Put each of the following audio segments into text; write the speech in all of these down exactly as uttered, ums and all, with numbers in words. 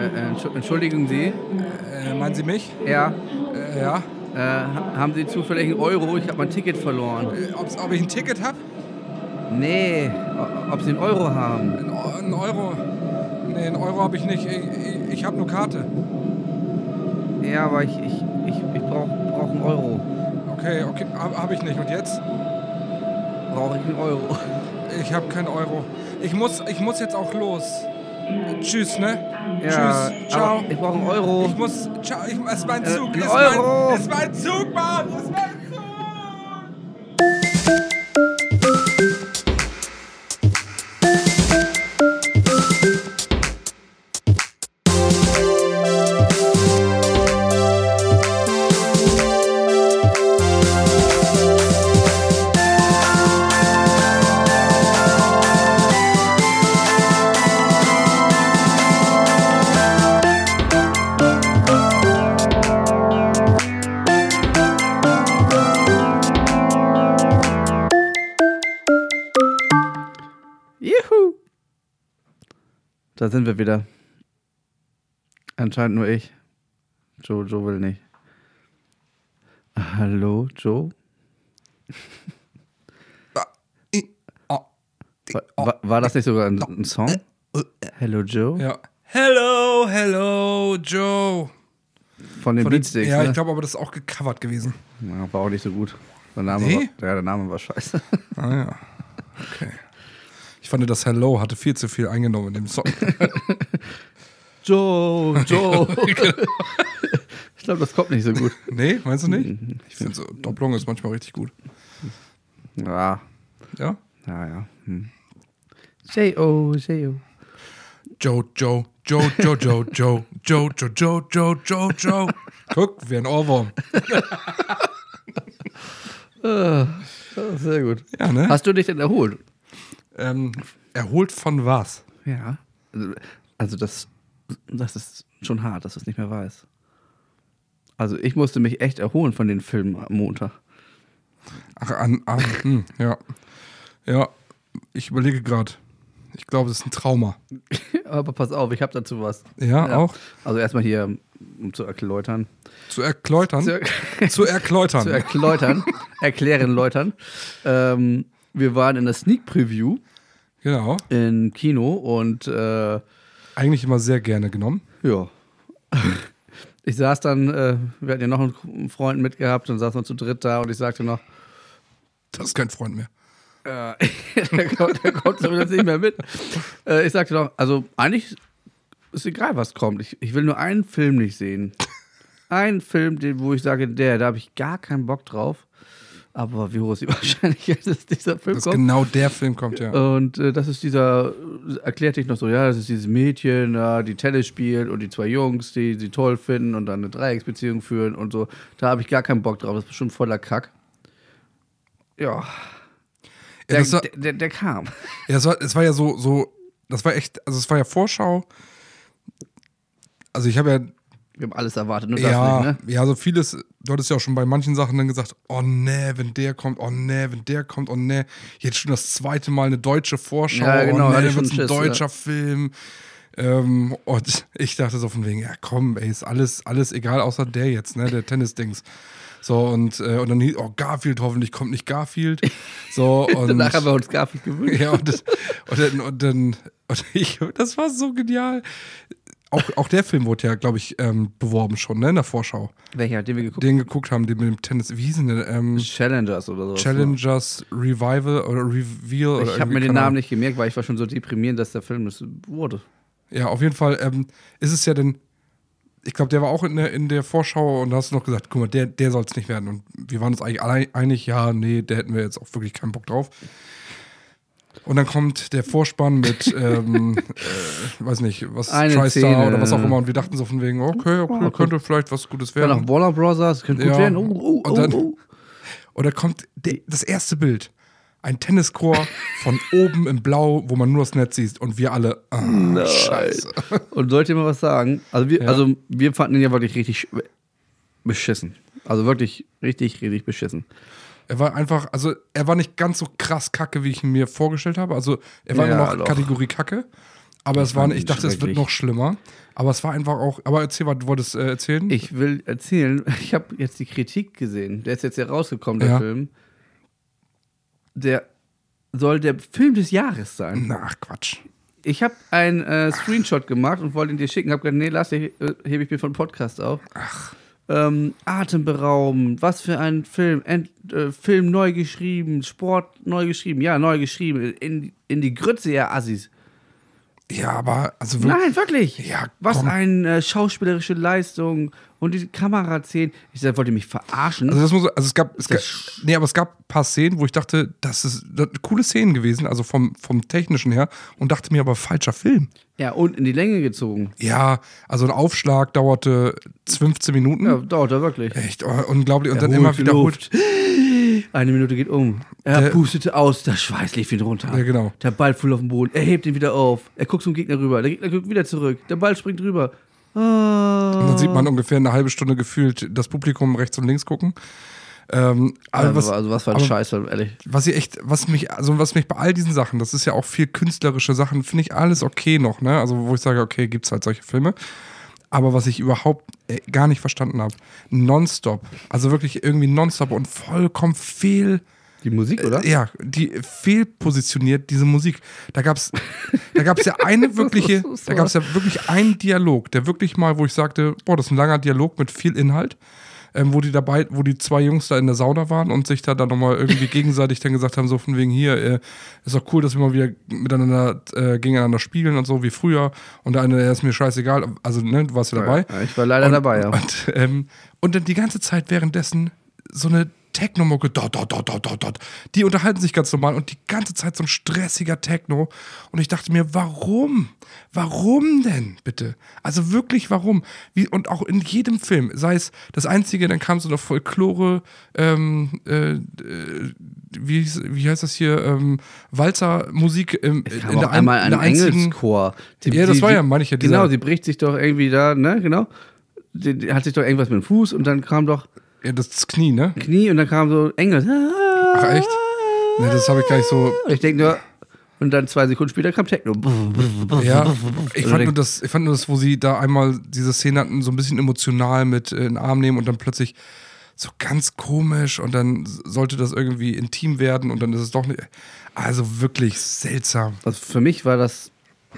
Entsch- Entschuldigen Sie. Äh, meinen Sie mich? Ja. Äh, ja. Äh, ha- haben Sie zufällig einen Euro? Ich habe mein Ticket verloren. Äh, ob's, ob ich ein Ticket habe? Nee, o- ob Sie einen Euro haben. Ein, Eu- ein Euro? Nee, einen Euro habe ich nicht. Ich, ich, ich habe nur Karte. Ja, aber ich, ich, ich, ich brauche brauch einen Euro. Okay, okay, habe hab ich nicht. Und jetzt? Brauche ich einen Euro. Ich habe keinen Euro. Ich muss, ich muss jetzt auch los. Äh, Tschüss, ne? Ja, Tschüss, ciao. aber ich brauche einen Euro. Ich muss, ciao, ich, es ist mein Äh, Zug. ein es ist Euro. Mein, es ist mein Zug, Mann. Es ist mein Zug. Juhu. Da sind wir wieder. Anscheinend nur ich. Joe, Joe will nicht. Hallo, Joe? War, war, war das nicht sogar ein, ein Song? Hello, Joe? Ja. Hello, hello, Joe. Von den Von den- Beatsticks, Ja, ne? ich glaube aber, das ist auch gecovert gewesen. Ja, war auch nicht so gut. Der Name, Nee? war, ja, der Name war scheiße. Ah ja, okay. Ich fand, das Hello hatte viel zu viel eingenommen in dem Song. Joe, Joe. Ich glaube, das kommt nicht so gut. Nee, meinst du nicht? Ich finde so, Doppelung ist manchmal richtig gut. Ja, Ja? ja, ja. Hm. J-O, J-O. Joe, Joe, Joe, Joe, Joe, Joe, Joe, Joe, Joe, Joe, Joe, Joe. Guck, wie ein Ohrwurm. Ah, sehr gut. Ja, ne? Hast du dich denn erholt? Ähm, erholt von was? Ja. Also, also das, das ist schon hart, dass du es nicht mehr weißt. Also ich musste mich echt erholen von den Filmen am Montag. Ach, an, an hm, ja. Ja, ich überlege gerade. Ich glaube, das ist ein Trauma. Aber pass auf, ich habe dazu was. Ja, auch? Also erstmal hier, um zu erläutern. Zu erkläutern? Zu, Zu erkläutern. zu erläutern. Erklären, läutern. Ähm, wir waren in der Sneak Preview Genau. im Kino und äh, Eigentlich immer sehr gerne genommen. ja. Ich saß dann, äh, wir hatten ja noch einen Freund mitgehabt und saßen wir zu dritt da und ich sagte noch, Das ist kein Freund mehr. äh, der kommt, der kommt zumindest nicht mehr mit. Äh, ich sagte noch, also eigentlich ist egal, was kommt. Ich, ich will nur einen Film nicht sehen. Einen Film, den, wo ich sage, der, da habe ich gar keinen Bock drauf. Aber wie hoch ist die Wahrscheinlichkeit, dass dieser Film Dass kommt? genau der Film kommt, ja. Und äh, das ist dieser, erklärte ich noch so, ja, das ist dieses Mädchen, ja, die Tennis spielt und die zwei Jungs, die sie toll finden und dann eine Dreiecksbeziehung führen und so. Da habe ich gar keinen Bock drauf, das ist bestimmt voller Kack. Ja. Ja, Der, das war, der, der, der kam. ja, es war, es war ja so, so, das war echt, also es war ja Vorschau. Also ich habe ja, Wir haben alles erwartet, nur das ja, nicht, ne? ja, so vieles, du hattest ja auch schon bei manchen Sachen dann gesagt, oh nee, wenn der kommt, oh nee, wenn der kommt, oh nee. Jetzt schon das zweite Mal eine deutsche Vorschau, Ja, genau, oh hatte nee, ich dann schon wird's ein Schiss, deutscher ja. Film. Ähm, und ich dachte so von wegen, ja komm, ey, ist alles, alles egal, außer der jetzt, ne, der Tennis-Dings. So, und, äh, und dann hieß, oh, Garfield, hoffentlich kommt nicht Garfield. So, und Danach haben wir uns Garfield gewünscht. ja, und, das, und dann, und dann und ich, das war so genial. Auch, auch der Film wurde ja, glaube ich, ähm, beworben schon, ne, in der Vorschau. Welcher, den wir geguckt Den geguckt haben, den mit dem Tennis, wie hieß denn der? Ähm, Challengers oder so. Challengers Revival oder Reveal. Oder Ich habe irgendwie, mir den keine Namen Ahnung. nicht gemerkt, weil ich war schon so deprimierend, dass der Film es wurde. Ja, auf jeden Fall ähm, ist es ja denn, ich glaube, der war auch in der, in der Vorschau und da hast du noch gesagt, guck mal, der, der soll es nicht werden. Und wir waren uns eigentlich alle einig, ja, nee, der hätten wir jetzt auch wirklich keinen Bock drauf. Und dann kommt der Vorspann mit, ähm, äh, weiß nicht, was, Eine TriStar Szene. oder was auch immer. Und wir dachten so von wegen, okay, okay, Oh, könnte vielleicht was Gutes War noch werden. Warner Brothers, könnte gut Ja. werden. Oh, oh, oh, Und dann- oh. Und da kommt der, das erste Bild. Ein Tennischor von oben in Blau, wo man nur das Netz sieht. Und wir alle, ah, scheiße. Und soll ich dir mal was sagen? Also wir, Ja. also wir fanden ihn ja wirklich richtig sch- beschissen. Also wirklich richtig, richtig beschissen. Er war einfach, also er war nicht ganz so krass kacke, wie ich ihn mir vorgestellt habe. Also er war Ja, immer noch doch. Kategorie Kacke. Aber Ich es war, fand ich ihn dachte, es wird schrecklich. noch schlimmer. Aber es war einfach auch, aber erzähl, was du wolltest äh, erzählen? Ich will erzählen, ich habe jetzt die Kritik gesehen. Der ist jetzt ja rausgekommen, der Ja. Film. Der soll der Film des Jahres sein. Na, ach, Quatsch. Ich habe einen äh, Screenshot gemacht und wollte ihn dir schicken. Hab gesagt, nee, lass, den, äh, hebe ich mir von Podcast auf. Ach. Ähm, atemberaubend, was für ein Film. Ent, äh, Film neu geschrieben, Sport neu geschrieben. Ja, neu geschrieben. In, in die Grütze, ja, Assis. Ja, aber, also wirklich. Nein, wirklich. Ja, was komm. eine äh, schauspielerische Leistung und die Kameraszenen. Ich sag, wollt ihr mich verarschen? Also das muss, also es gab, es gab, Das- nee, aber es gab ein paar Szenen, wo ich dachte, das ist, das ist coole Szenen gewesen, also vom, vom Technischen her, und dachte mir aber, falscher Film. ja, und in die Länge gezogen. Ja, also ein Aufschlag dauerte fünfzehn Minuten. Ja, dauert er wirklich. Echt oh, unglaublich. Und Er dann holt immer die wiederholt. Luft. Eine Minute geht um. Er Der- pustete aus, der Schweiß lief ihn runter. Ja, genau. Der Ball fiel auf den Boden. Er hebt ihn wieder auf. Er guckt zum Gegner rüber. Der Gegner guckt wieder zurück. Der Ball springt rüber. Ah. Und dann sieht man ungefähr eine halbe Stunde gefühlt das Publikum rechts und links gucken. Ähm, aber Also, was, also was für ein aber Scheiß, ehrlich. was ich echt, was mich, also was mich bei all diesen Sachen, das ist ja auch viel künstlerische Sachen, finde ich alles okay noch, ne? Also wo ich sage, okay, gibt's halt solche Filme. Aber was ich überhaupt äh, gar nicht verstanden habe, nonstop, also wirklich irgendwie nonstop und vollkommen fehl, Die Musik, oder? äh, ja, die fehlpositioniert, diese Musik. Da gab's, da gab's ja eine wirkliche, Das ist so- da gab's ja wirklich einen Dialog, der wirklich mal, wo ich sagte, boah, das ist ein langer Dialog mit viel Inhalt. Ähm, wo die dabei, wo die zwei Jungs da in der Sauna waren und sich da dann nochmal irgendwie gegenseitig dann gesagt haben, so von wegen hier, äh, ist doch cool, dass wir mal wieder miteinander äh, gegeneinander spielen und so wie früher. Und der eine, der ist mir scheißegal, also ne, du warst ja dabei. Ja, ich war leider und, dabei, ja. Und, ähm, und dann die ganze Zeit währenddessen so eine Techno-Mucke, dot, dot, dot, dot, dot, dot. Die unterhalten sich ganz normal und die ganze Zeit so ein stressiger Techno. Und ich dachte mir, warum? Warum denn, bitte? Also wirklich, warum? Wie, und auch in jedem Film, sei es das Einzige, dann kam so eine Folklore, ähm, äh, äh, wie, hieß- wie heißt das hier, ähm, Walzer-Musik im, Es in kam auch der, ein, einmal in ein der einzigen... Engelschor. Die, Ja, das die, war die, ja, meine ich ja, dieser- Genau, die bricht sich doch irgendwie da, ne, genau. Die, die hat sich doch irgendwas mit dem Fuß und dann kam doch Ja, das Knie, ne? Knie und dann kam so Engel. Ach, echt? Ne, das habe ich gar nicht so... Ich denke nur, und dann zwei Sekunden später kam Techno. Ja, ich Oder fand, denk- nur das, ich fand nur das, wo sie da einmal diese Szene hatten, so ein bisschen emotional mit äh, in den Arm nehmen und dann plötzlich so ganz komisch und dann sollte das irgendwie intim werden und dann ist es doch nicht. Also wirklich seltsam. Also für mich war das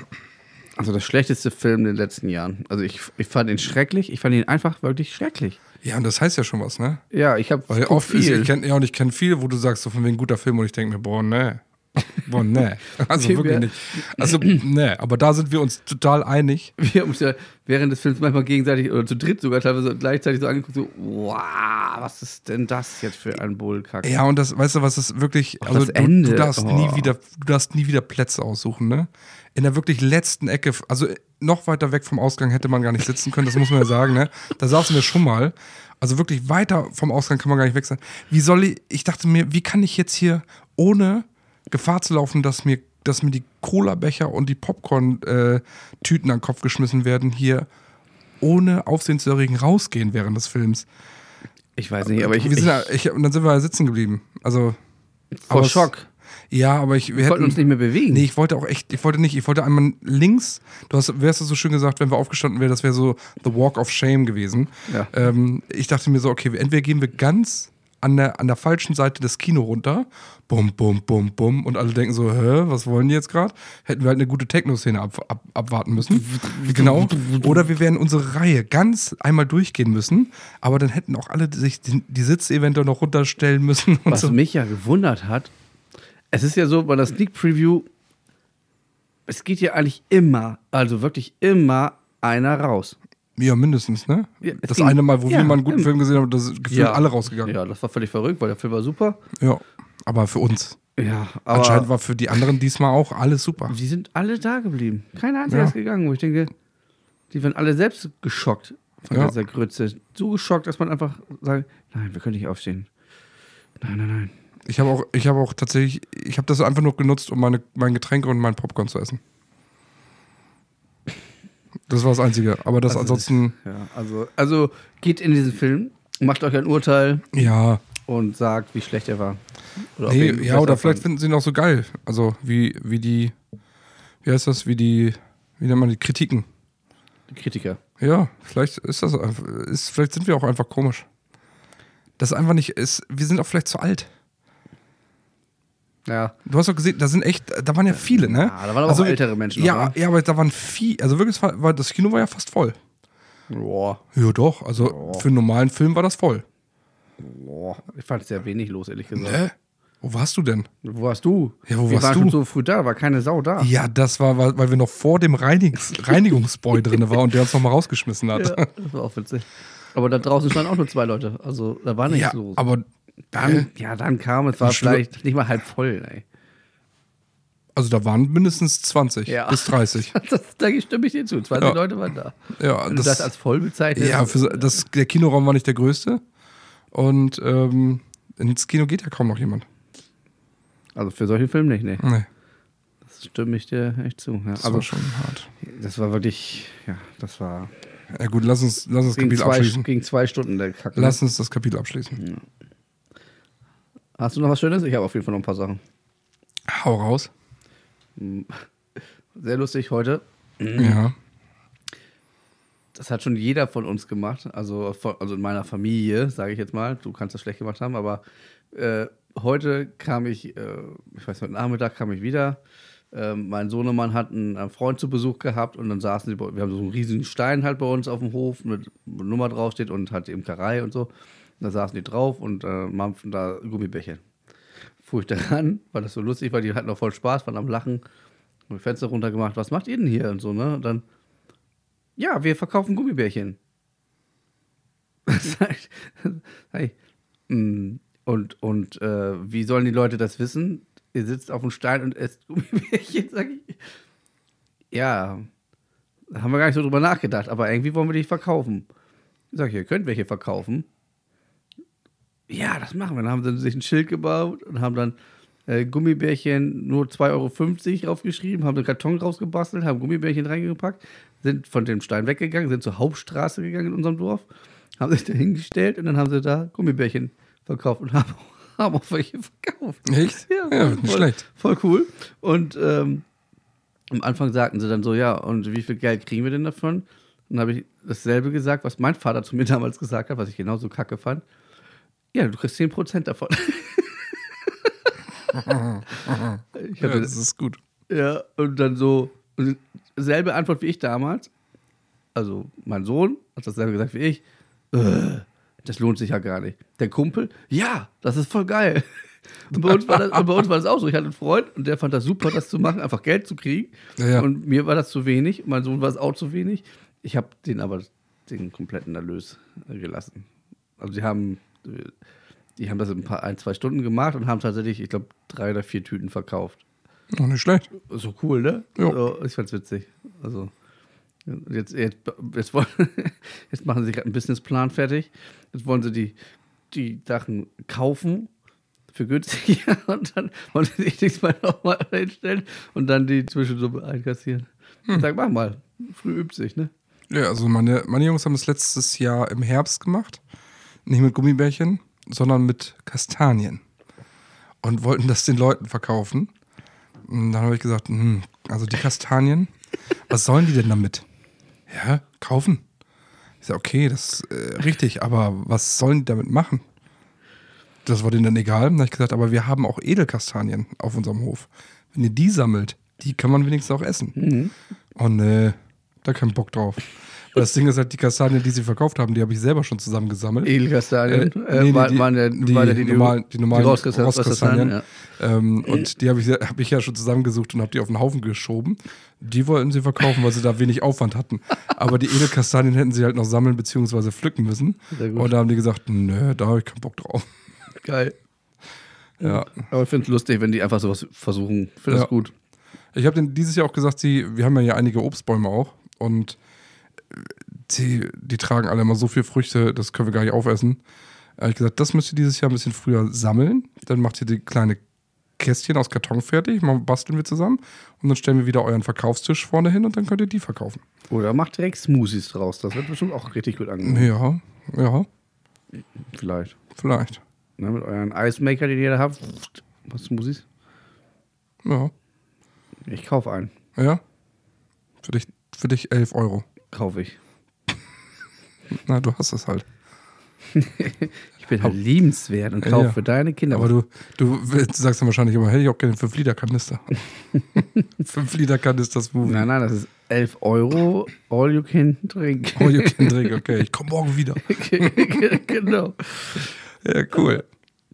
also der schlechteste Film in den letzten Jahren. Also ich, ich fand ihn schrecklich. Ich fand ihn einfach wirklich schrecklich. Ja, und das heißt ja schon was, ne? Ja, ich habe Weil oft ist, ich kenne ja und ich kenne viele, wo du sagst, so von wegen guter Film und ich denke mir, boah, ne. Boah, ne. Also Wir- wirklich nicht. Also, ne, aber da sind wir uns total einig. Wir haben uns ja während des Films manchmal gegenseitig oder zu dritt sogar teilweise gleichzeitig so angeguckt, so, wow, was ist denn das jetzt für ein Bullkack? Ja, und das, weißt du, was ist wirklich, Ach, also das du, Ende. du darfst Oh. nie wieder, du darfst nie wieder Plätze aussuchen, ne? In der wirklich letzten Ecke, also noch weiter weg vom Ausgang hätte man gar nicht sitzen können, das muss man ja sagen, ne? Da saßen wir schon mal. Also wirklich weiter vom Ausgang kann man gar nicht weg sein. Wie soll ich, ich dachte mir, wie kann ich jetzt hier ohne Gefahr zu laufen, dass mir, dass mir die Cola-Becher und die Popcorn-Tüten an den Kopf geschmissen werden, hier ohne Aufsehen zu erregen rausgehen während des Films. Ich weiß nicht, aber ich, wir ich sind, ja- ich, und dann sind wir sitzen geblieben. Also vor aber es- Schock. Ja, aber ich, wir Wir hätten wollten uns nicht mehr bewegen. Nee, ich wollte auch echt, ich wollte nicht, ich wollte einmal links, du hast, wer hast das so schön gesagt, wenn wir aufgestanden wären, das wäre so The Walk of Shame gewesen. Ja. Ähm, ich dachte mir so, okay, entweder gehen wir ganz an der, an der falschen Seite des Kino runter, bum, bum, bum, bum, und alle denken so, hä, was wollen die jetzt gerade? Hätten wir halt eine gute Techno-Szene ab, ab, abwarten müssen. Genau. Oder wir wären unsere Reihe ganz einmal durchgehen müssen, aber dann hätten auch alle sich die, die Sitze eventuell noch runterstellen müssen und Was so. mich ja gewundert hat, es ist ja so, bei der Sneak Preview, es geht ja eigentlich immer, also wirklich immer einer raus. Ja, mindestens, ne? Ja, es das ging- eine Mal, wo ja, wir mal einen guten im- Film gesehen haben, das ist gefühlt alle rausgegangen. Ja, das war völlig verrückt, weil der Film war super. Ja, aber für uns. Ja, aber Anscheinend war für die anderen diesmal auch alles super. die sind alle da geblieben. Keiner einziger Ja. ist gegangen, wo ich denke, die werden alle selbst geschockt von Ja. dieser Grütze. So geschockt, dass man einfach sagt, nein, wir können nicht aufstehen. Nein, nein, nein. Ich habe auch, ich habe auch tatsächlich, ich habe das einfach nur genutzt, um meine, mein Getränk und mein Popcorn zu essen. Das war das Einzige. Aber das Also, ansonsten, Ja, also, also geht in diesen Film, macht euch ein Urteil ja. und sagt, wie schlecht er war. Oder ob Nee, ihr ihn ja, besser oder vielleicht fandet. finden sie ihn auch so geil. Also wie, wie die, wie heißt das, wie die wie nennt man die Kritiken? Die Kritiker. Ja, vielleicht ist das einfach, ist, vielleicht sind wir auch einfach komisch. Das ist einfach nicht, ist, wir sind auch vielleicht zu alt. Ja. Du hast doch gesehen, da sind echt, da waren ja viele, ne? Ja, da waren also, auch ältere Menschen. Ja, noch, ja, aber da waren viel, also wirklich, es war, war, das Kino war ja fast voll. Boah. Ja, doch, also Boah. für einen normalen Film war das voll. Boah. Ich fand sehr wenig los, ehrlich gesagt. Ne? Wo warst du denn? Wo warst du? Ja, wo wir warst waren du? schon so früh da, war keine Sau da. Ja, das war, weil weil wir noch vor dem Reinigungs Reinigungsboy drin waren und der uns nochmal rausgeschmissen hat. Ja, das war auch witzig. Aber da draußen standen auch nur zwei Leute. Also da war nichts Ja, los. aber Dann, ja, dann kam, es war Schlu- vielleicht nicht mal halb voll, ey. also da waren mindestens zwanzig Ja. bis dreißig. Das, da stimme ich dir zu. zwanzig Ja. Leute waren da. Ja, Wenn du das als voll bezeichnest. ja für, so- das, der Kinoraum war nicht der größte. Und ähm, ins Kino geht ja kaum noch jemand. Also für solche Filme nicht, ne. Nee, Das stimme ich dir echt zu. Ja, das also war schon hart. das war wirklich, ja, das war Ja gut, lass uns, lass uns das gegen Kapitel zwei, abschließen. gegen zwei Stunden der Kack. Ne? Lass uns das Kapitel abschließen. Hast du noch was Schönes? Ich habe auf jeden Fall noch ein paar Sachen. Hau raus. Sehr lustig heute. Ja. Das hat schon jeder von uns gemacht, also, von, also in meiner Familie, sage ich jetzt mal. Du kannst das schlecht gemacht haben, aber äh, heute kam ich, äh, ich weiß nicht, heute Nachmittag kam ich wieder. Äh, mein Sohnemann hat einen, einen Freund zu Besuch gehabt und dann saßen sie, bei- wir haben so einen riesigen Stein halt bei uns auf dem Hof, mit wo eine Nummer draufsteht und halt Imkerei und so. Und da saßen die drauf und äh, mampften da Gummibärchen. Fuhr ich da ran, weil das so lustig war, die hatten auch voll Spaß, waren am Lachen, haben die Fenster runtergemacht, was macht ihr denn hier und so, ne? Und dann, ja, wir verkaufen Gummibärchen. Sag ich, sag ich, "Mm, Und, und äh, wie sollen die Leute das wissen? Ihr sitzt auf dem Stein und esst Gummibärchen, sag ich. Ja, da haben wir gar nicht so drüber nachgedacht, aber irgendwie wollen wir die verkaufen. Sag ich, ihr könnt welche verkaufen. Ja, das machen wir. Dann haben sie sich ein Schild gebaut und haben dann äh, Gummibärchen nur zwei Euro fünfzig draufgeschrieben, haben einen Karton rausgebastelt, haben Gummibärchen reingepackt, sind von dem Stein weggegangen, sind zur Hauptstraße gegangen in unserem Dorf, haben sich da hingestellt und dann haben sie da Gummibärchen verkauft und haben, haben auch welche verkauft. Echt? Ja, Ja, voll, nicht voll, schlecht. voll cool. Und ähm, am Anfang sagten sie dann so, ja, und wie viel Geld kriegen wir denn davon? Und dann habe ich dasselbe gesagt, was mein Vater zu mir damals gesagt hat, was ich genauso kacke fand. Ja, du kriegst zehn Prozent davon. ich Ja, hatte, das ist gut. ja, und dann so, und selbe Antwort wie ich damals. Also, mein Sohn hat dasselbe gesagt wie ich. Äh, das lohnt sich ja gar nicht. Der Kumpel, ja, das ist voll geil. Und bei uns war das, und bei uns war das auch so. Ich hatte einen Freund und der fand das super, das zu machen, einfach Geld zu kriegen. Ja, ja. Und mir war das zu wenig. Mein Sohn war es auch zu wenig. Ich habe den aber den kompletten Erlös gelassen. Also, die haben. Die haben das in ein, paar, ein, zwei Stunden gemacht und haben tatsächlich, ich glaube, drei oder vier Tüten verkauft. Noch nicht schlecht. So cool, ne? Ja. So, ich fand's witzig. Also, jetzt, jetzt, jetzt, wollen, jetzt machen sie gerade einen Businessplan fertig. Jetzt wollen sie die, die Sachen kaufen für günstiger und dann wollen sie sich nächstes Mal nochmal hinstellen und dann die Zwischensumme einkassieren. Hm. Ich sag, mach mal. Früh übt sich, ne? Ja, also meine, meine Jungs haben es letztes Jahr im Herbst gemacht. Nicht mit Gummibärchen, sondern mit Kastanien. Und wollten das den Leuten verkaufen. Und dann habe ich gesagt, hm, also die Kastanien, was sollen die denn damit? Ja, kaufen. Ich sage, okay, das ist äh, richtig, aber was sollen die damit machen? Das war denen dann egal. Dann habe ich gesagt, aber wir haben auch Edelkastanien auf unserem Hof. Wenn ihr die sammelt, die kann man wenigstens auch essen. Mhm. Oh ne, da kein Bock drauf. Weil das Ding ist halt, die Kastanien, die sie verkauft haben, die habe ich selber schon zusammengesammelt. Edelkastanien. Äh, nee, äh, war, die, waren ja, die, waren ja die, die, normalen, die normalen Rostkastanien, Rostkastanien. ja. Ähm, und die habe ich, hab ich ja schon zusammengesucht und habe die auf den Haufen geschoben. Die wollten sie verkaufen, weil sie da wenig Aufwand hatten. Aber die Edelkastanien hätten sie halt noch sammeln bzw. pflücken müssen. Sehr gut. Und da haben die gesagt, nö, da habe ich keinen Bock drauf. Geil. Ja. Aber ich finde es lustig, wenn die einfach sowas versuchen. Ich finde das Ja. gut. Ich habe denen dieses Jahr auch gesagt, sie, wir haben ja hier einige Obstbäume auch. Und die, die tragen alle immer so viel Früchte, das können wir gar nicht aufessen. Da habe ich gesagt, das müsst ihr dieses Jahr ein bisschen früher sammeln. Dann macht ihr die kleine Kästchen aus Karton fertig, mal basteln wir zusammen und dann stellen wir wieder euren Verkaufstisch vorne hin und dann könnt ihr die verkaufen. Oder macht direkt Smoothies draus. Das wird bestimmt auch richtig gut angenommen. Ja, ja, Vielleicht. vielleicht. Ne, mit euren Eismaker, den ihr da habt. Was Smoothies? Ja, Ich kaufe einen. ja. Für dich, für dich elf Euro. Kaufe ich. Na, du hast es halt. Ich bin halt liebenswert und kaufe Ja. für deine Kinder. Aber du, du sagst dann wahrscheinlich immer, hätte ich auch gerne fünf Liter Kanister. fünf Liter Kanister Smoothie. Nein, nein, das ist elf Euro, all you can drink. Oh, you can drink, okay. Ich komme morgen wieder. Genau. Ja, cool.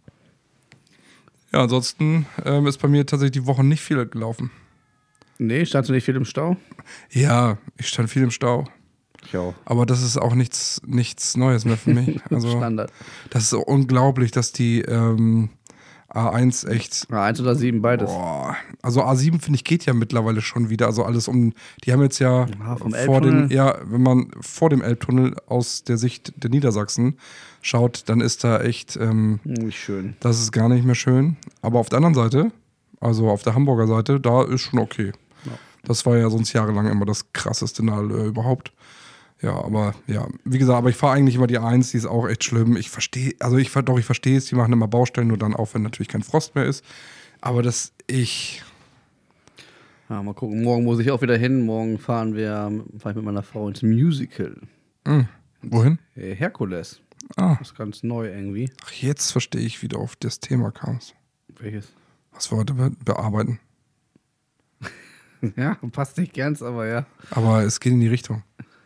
Ja, ansonsten ähm, ist bei mir tatsächlich die Woche nicht viel gelaufen. Nee, standst du nicht viel im Stau? Ja, ich stand viel im Stau. Ich auch. Aber das ist auch nichts, nichts Neues mehr für mich. Also, Standard. das ist so unglaublich, dass die ähm, A eins echt. A eins oder sieben, beides. Boah, also A sieben finde ich geht ja mittlerweile schon wieder. Also alles um. Die haben jetzt ja Ah, vom vor dem, Elbtunnel? ja, wenn man vor dem Elbtunnel aus der Sicht der Niedersachsen schaut, dann ist da echt. Ähm, Nicht schön. das ist gar nicht mehr schön. Aber auf der anderen Seite, also auf der Hamburger Seite, da ist schon okay. Ja. Das war ja sonst jahrelang immer das krasseste Nall äh, überhaupt. Ja, aber ja, wie gesagt, aber ich fahre eigentlich immer die A eins, die ist auch echt schlimm. Ich verstehe, also ich doch, ich verstehe es, die machen immer Baustellen, nur dann auch, wenn natürlich kein Frost mehr ist. Aber das ich. Ja, mal gucken. Morgen muss ich auch wieder hin. Morgen fahren wir, fahre ich mit meiner Frau ins Musical. Mh, wohin? Äh, Herkules. Ah, Das ist ganz neu irgendwie. ach, jetzt verstehe ich, wie du auf das Thema kamst. Welches? Was wir heute be bearbeiten. Ja, passt nicht ganz, aber ja. Aber es geht in die Richtung.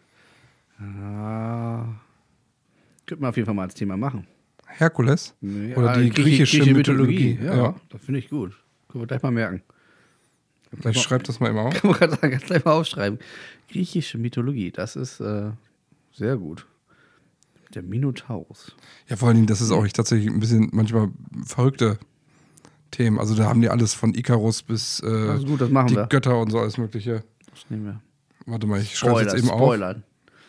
Ah, könnte man auf jeden Fall mal als Thema machen. Herkules? Ja, Oder die griechische, Mythologie. Ja, Ja. das finde ich gut. Können wir gleich mal merken. Ich schreibe das mal immer auf. Kann man gerade sagen, gleich mal aufschreiben. Griechische Mythologie, das ist äh, sehr gut. Der Minotaurus. Ja, vor allen Dingen, das ist auch echt tatsächlich ein bisschen manchmal verrückte Themen. Also da haben die alles von Ikarus bis äh, Also gut, das machen die wir. Götter und so alles mögliche. Das nehmen wir. Warte mal, ich schreibe Spoiler, jetzt eben Spoilern.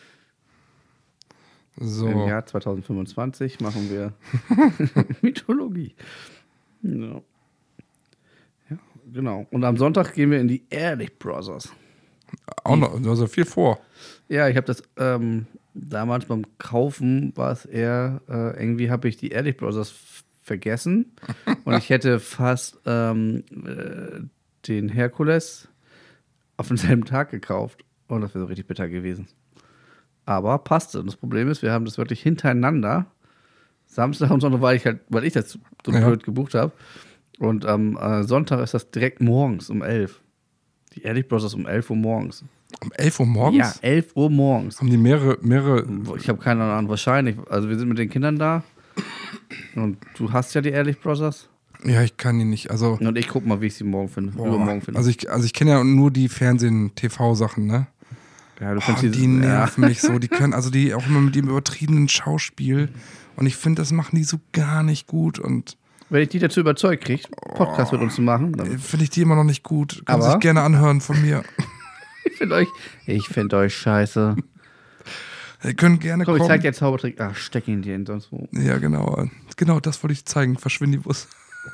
auf. Im So. Jahr zwanzig fünfundzwanzig machen wir Mythologie. Ja. Ja, genau. Und am Sonntag gehen wir in die Ehrlich Brothers. Auch noch, also viel vor. Ja, ich habe das ähm, damals beim Kaufen war es eher, äh, irgendwie habe ich die Ehrlich Brothers f- vergessen und ich hätte fast ähm, äh, den Herkules auf denselben Tag gekauft und das wäre so richtig bitter gewesen. Aber passte. Und das Problem ist, wir haben das wirklich hintereinander. Samstag und Sonntag, weil ich halt, weil ich das so Ja. blöd gebucht habe. Und am äh, Sonntag ist das direkt morgens um elf. Die Ehrlich Brothers um elf Uhr morgens. Um elf Uhr morgens? Ja, elf Uhr morgens. Haben die mehrere, mehrere. Ich habe keine Ahnung, wahrscheinlich. Also wir sind mit den Kindern da. Und du hast ja die Ehrlich Brothers. Ja, ich kann die nicht. Also, Und ich guck mal, wie ich sie morgen finde. boah, Übermorgen finde. also ich, also ich kenne ja nur die Fernsehen-T V-Sachen, ne? ja, du Oh, kannst die ja. nerven mich so. Die können, also die auch immer mit dem übertriebenen Schauspiel. Und ich finde, das machen die so gar nicht gut. Und Wenn ich die dazu überzeugt kriege, Podcast mit uns zu machen, dann finde ich die immer noch nicht gut. Können Aber- sich gerne anhören von mir. ich finde euch, ich finde euch scheiße. Ihr könnt gerne Komm, ich kommen. zeig dir den Zaubertrick. Ach, steck ihn dir in sonst wo. Ja, genau. Genau, das wollte ich zeigen. Verschwinde die Bus.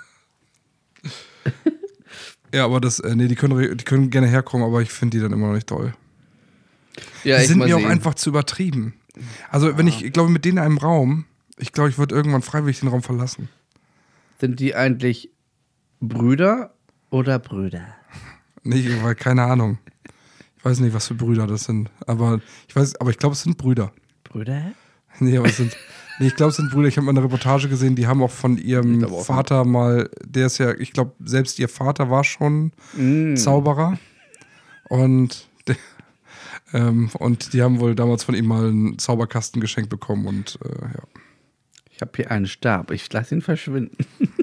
Ja, aber das, äh, nee, die können, re- die können gerne herkommen, aber ich finde die dann immer noch nicht toll. Ja, die ich sind mal mir sehen. auch einfach zu übertrieben. Also, wenn ich, ich glaube, mit denen in einem Raum, ich glaube, ich würde irgendwann freiwillig den Raum verlassen. Sind die eigentlich Brüder oder Brüder? Nicht, weil keine Ahnung. Ich weiß nicht, was für Brüder das sind. Aber ich weiß, aber ich glaube, es sind Brüder. Brüder? Nee, aber es sind. Nee, ich glaube, es sind Brüder. Ich habe mal eine Reportage gesehen, die haben auch von Ich ihrem glaub auch. Vater mal, der ist ja, ich glaube, selbst ihr Vater war schon Mm. Zauberer. Und, der, ähm, und die haben wohl damals von ihm mal einen Zauberkasten geschenkt bekommen und äh, ja. Ich habe hier einen Stab. Ich lasse ihn verschwinden.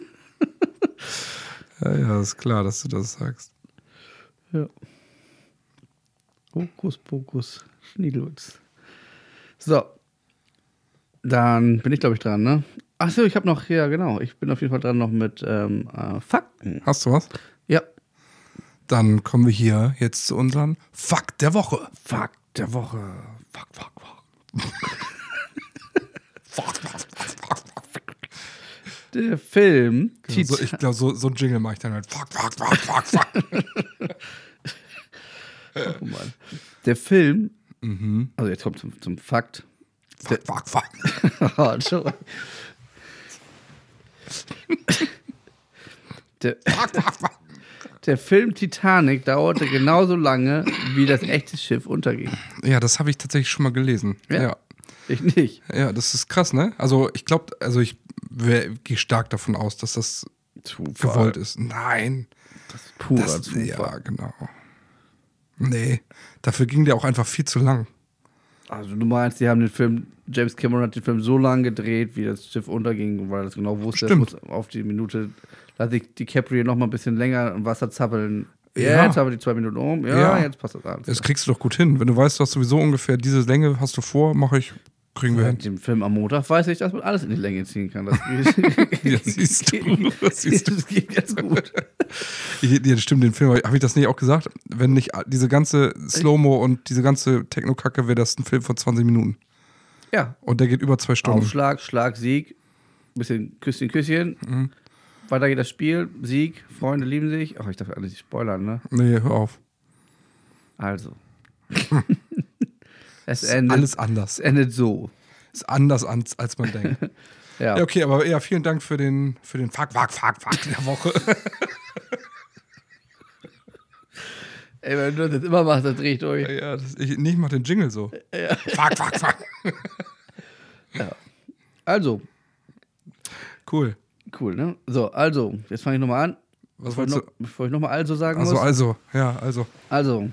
Ja, ja, ist klar, dass du das sagst. Ja. Hokus Pokus Schniedelwutz. So. Dann bin ich, glaube ich, dran, ne? Achso, ich habe noch, ja, genau. Ich bin auf jeden Fall dran noch mit ähm, äh, Fakten. Hast du was? Ja. Dann kommen wir hier jetzt zu unseren Fakt der Woche. Fakt der Woche. Fuck, fuck, fuck. Der Film. So, ich glaube, so, so ein Jingle mache ich dann halt. Fuck, fuck, fuck, fuck, fuck. Oh Mann. Der Film. Mhm. Also, jetzt kommt zum, zum Fakt. Fuck, fuck, fuck. Oh, Entschuldigung. Der, Fuck, fuck, fuck. der Film Titanic dauerte genauso lange, wie das echte Schiff unterging. Ja, das habe ich tatsächlich schon mal gelesen. Ja. Ja, Ich nicht. ja das ist krass, ne? Also ich glaube, also ich gehe stark davon aus, dass das Zufall. gewollt ist. Nein. Das ist purer Das, Zufall. ja, genau. Nee, dafür ging der auch einfach viel zu lang. Also du meinst, die haben den Film, James Cameron hat den Film so lange gedreht, wie das Schiff unterging, weil er das genau wusste, es Stimmt. muss auf die Minute, lass ich DiCaprio noch mal ein bisschen länger im Wasser zappeln. Ja. Ja, jetzt haben wir die zwei Minuten um. Ja, Ja. jetzt passt das alles. Das kriegst du doch gut hin. Wenn du weißt, du hast sowieso ungefähr diese Länge, hast du vor, mache ich, kriegen wir hin. Mit dem Film am Montag weiß ich, dass man alles in die Länge ziehen kann. Das Ja, siehst du. Das siehst du. Das geht ganz gut. Ja, das stimmt, den Film, habe ich das nicht auch gesagt? Wenn nicht diese ganze Slow-Mo und diese ganze Techno-Kacke, wäre das ein Film von zwanzig Minuten. Ja, Und der geht über zwei Stunden. Aufschlag, Schlag, Sieg, bisschen Küsschen, Küsschen. Mhm. Weiter geht das Spiel, Sieg, Freunde lieben sich. Ach, ich darf alles nicht spoilern, ne? Nee, hör auf. Also. es Ist endet, alles anders. es endet so. Ist anders, als, als man denkt. Ja. Ja, okay, aber ja, vielen Dank für den, für den Fuck, Fuck, Fuck, Fuck der Woche. Ey, wenn du das jetzt immer machst, dann dreh ich durch. Ja, das, ich, nee, ich mach den Jingle so. Ja. Fuck, fuck, fuck. Ja. Also, Cool. cool, ne? So, also, jetzt fange ich nochmal an. Was Bevor ich, wolltest noch, bevor ich nochmal also sagen Also, muss. also, ja, also. Also.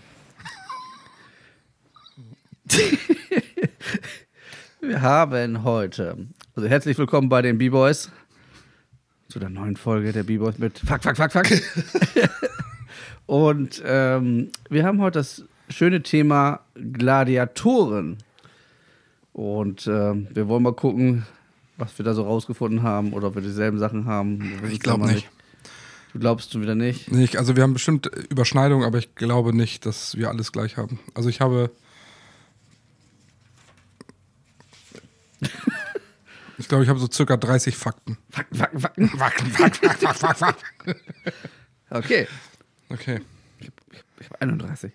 Wir haben heute, also herzlich willkommen bei den B-Boys zu der neuen Folge der B-Boys mit Fuck, Fuck, Fuck, Fuck. Und ähm, wir haben heute das schöne Thema Gladiatoren. Und ähm, wir wollen mal gucken, was wir da so rausgefunden haben oder ob wir dieselben Sachen haben. Wir wissen Ich es glaube ja mal nicht. Du glaubst schon wieder nicht? Nicht. Also, wir haben bestimmt Überschneidungen, aber ich glaube nicht, dass wir alles gleich haben. Also, ich habe. Ich glaube, ich habe so circa dreißig Fakten. Fakten, Fakten, Fakten. Fakten, Fakten, Fakten, Fakten, Fakten. Okay. Okay. Ich habe einunddreißig.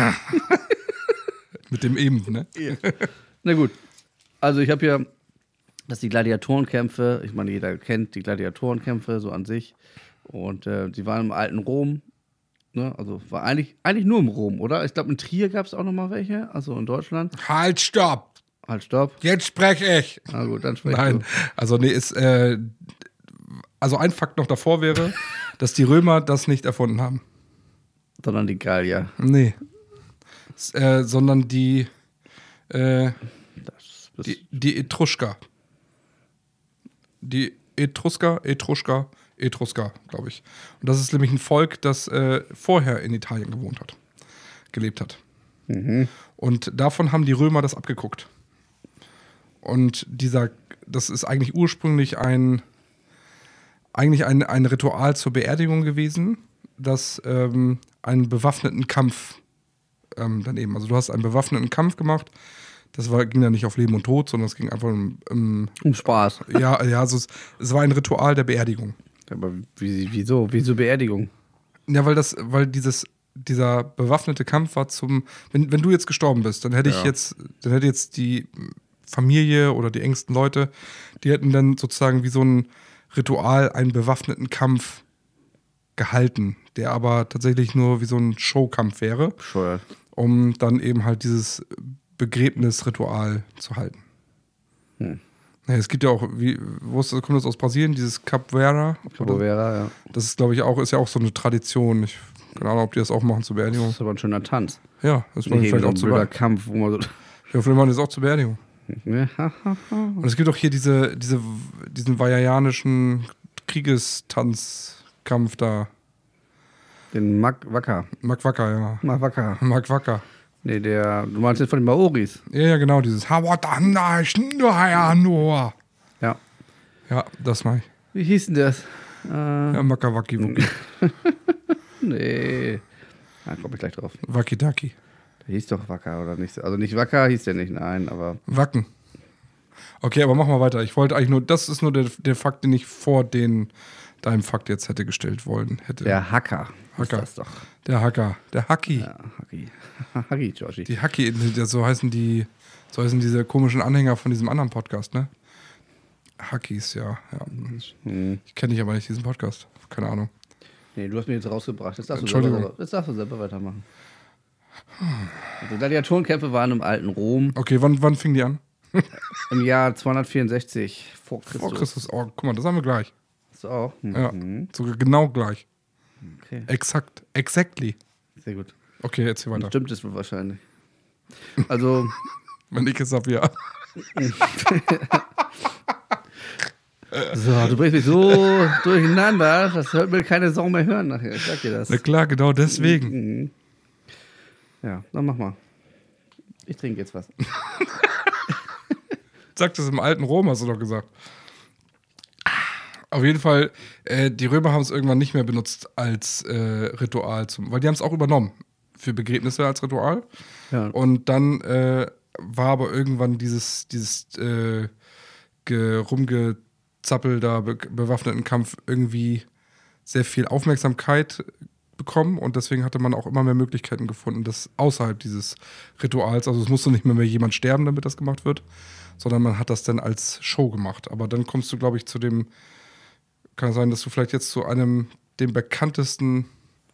Mit dem eben, ne? Na gut. Also ich habe hier, das sind die Gladiatorenkämpfe. Ich meine, jeder kennt die Gladiatorenkämpfe so an sich. Und äh, die waren im alten Rom. Ne? Also war eigentlich, eigentlich nur im Rom, oder? Ich glaube, in Trier gab es auch noch mal welche. Also in Deutschland. Halt, stopp! Halt, stopp. Jetzt spreche ich! Na gut, dann sprich Nein, du. also nee, ist, äh, also ein Fakt noch davor wäre, dass die Römer das nicht erfunden haben. Sondern die Gallier. Nee. S äh, sondern die, äh, Das, das die, die Etrusker. Die Etrusker, Etrusker, Etrusker, glaube ich. Und das ist nämlich ein Volk, das äh, vorher in Italien gewohnt hat, gelebt hat. Mhm. Und davon haben die Römer das abgeguckt. Und dieser, das ist eigentlich ursprünglich ein, eigentlich ein, ein Ritual zur Beerdigung gewesen, das ähm, einen bewaffneten Kampf ähm, daneben. Also du hast einen bewaffneten Kampf gemacht. Das war, ging dann nicht auf Leben und Tod, sondern es ging einfach um, um Um Spaß. ja, ja, also es, es war ein Ritual der Beerdigung. Aber wie, wieso? Wieso Beerdigung? Ja, weil das, weil dieses, dieser bewaffnete Kampf war zum, wenn, wenn du jetzt gestorben bist, dann hätte ich Ja. jetzt, dann hätte jetzt die Familie oder die engsten Leute, die hätten dann sozusagen wie so ein Ritual einen bewaffneten Kampf gehalten, der aber tatsächlich nur wie so ein Showkampf wäre, Bescheuert. um dann eben halt dieses Begräbnisritual zu halten. Hm. Ja, es gibt ja auch, wie, wo ist das, kommt das aus Brasilien, dieses Capoeira? Capoeira, ja. Das ist, glaube ich, auch, ist ja auch so eine Tradition. Ich keine Ahnung, ob die das auch machen zur Das Beerdigung. ist aber ein schöner Tanz. Ja, das Nicht machen irgendwie die vielleicht so auch ein zur blöder Beerdigung. Kampf, wo man so. Ja, vielleicht machen die das auch zur Beerdigung. Ja, ha, ha, ha. Und es gibt auch hier diese, diese, diesen vajaianischen Kriegestanzkampf da. Den Mack Wacker. Mark Wacker, ja. Mack Wacker. Mark Wacker. Nee, der. Du meinst jetzt von den Maoris. Ja, ja, genau, dieses Hawatanda Schnurhayanur. Ja. Ja, das mache ich. Wie hieß denn das? Äh, Ja, Makawaki Wuki. Nee. Da komme ich gleich drauf. Wakidaki. Der hieß doch Wacker, oder nicht? Also nicht Wacker hieß der nicht, nein, aber. Wacken. Okay, aber machen wir weiter. Ich wollte eigentlich nur, das ist nur der, der Fakt, den ich vor den, deinem Fakt jetzt hätte gestellt wollen. Hätte. Der Hacker. Hacker. Ist das doch. Der Hacker. Der Hacki. Ja, Hacki. Hacki, Joshi. Die Hacki, so heißen die, so heißen diese komischen Anhänger von diesem anderen Podcast, ne? Hackis, ja. ja. Hm. Ich kenne dich aber nicht, diesen Podcast. Keine Ahnung. Nee, du hast mich jetzt rausgebracht. Jetzt darfst du Entschuldigung. selber, jetzt darfst du selber weitermachen. Die Gladiatorenkämpfe waren im alten Rom Okay, wann, wann fing die an? im Jahr zweihundertvierundsechzig vor Christus. Vor Christus. Oh, guck mal, das haben wir gleich. So auch. Mhm. Ja, sogar genau gleich. Okay, Exakt. Exactly. sehr gut. Okay, erzähl weiter. Stimmt es wohl wahrscheinlich. Also, Wenn ich es hab, ja. so, du bringst mich so durcheinander, das hört mir keine Sau mehr hören nachher. Ich sag dir das. Na klar, genau deswegen. Mhm. Ja, dann mach mal. Ich trinke jetzt was. Sagt das im alten Rom, hast du doch gesagt. Auf jeden Fall, äh, die Römer haben es irgendwann nicht mehr benutzt als äh, Ritual, zum, weil die haben es auch übernommen für Begräbnisse als Ritual. Ja. Und dann äh, war aber irgendwann dieses, dieses äh, ge- Rumgezappel da, be bewaffneten Kampf irgendwie sehr viel Aufmerksamkeit bekommen und deswegen hatte man auch immer mehr Möglichkeiten gefunden, das außerhalb dieses Rituals, also es musste nicht mehr, mehr jemand sterben, damit das gemacht wird, sondern man hat das dann als Show gemacht. Aber dann kommst du, glaube ich, zu dem, kann es sein, dass du vielleicht jetzt zu einem, dem bekanntesten.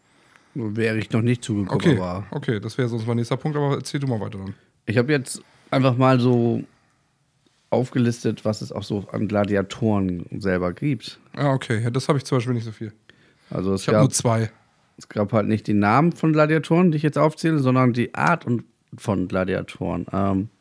Wäre ich noch nicht zugekommen, Okay, aber okay, das wäre sonst mein nächster Punkt, aber erzähl du mal weiter dann. ich habe jetzt einfach mal so aufgelistet, was es auch so an Gladiatoren selber gibt. Ah, okay, ja, das habe ich zum Beispiel nicht so viel. Also es Ich habe gab, nur zwei. es gab halt nicht die Namen von Gladiatoren, die ich jetzt aufzähle, sondern die Art und von Gladiatoren. Ähm,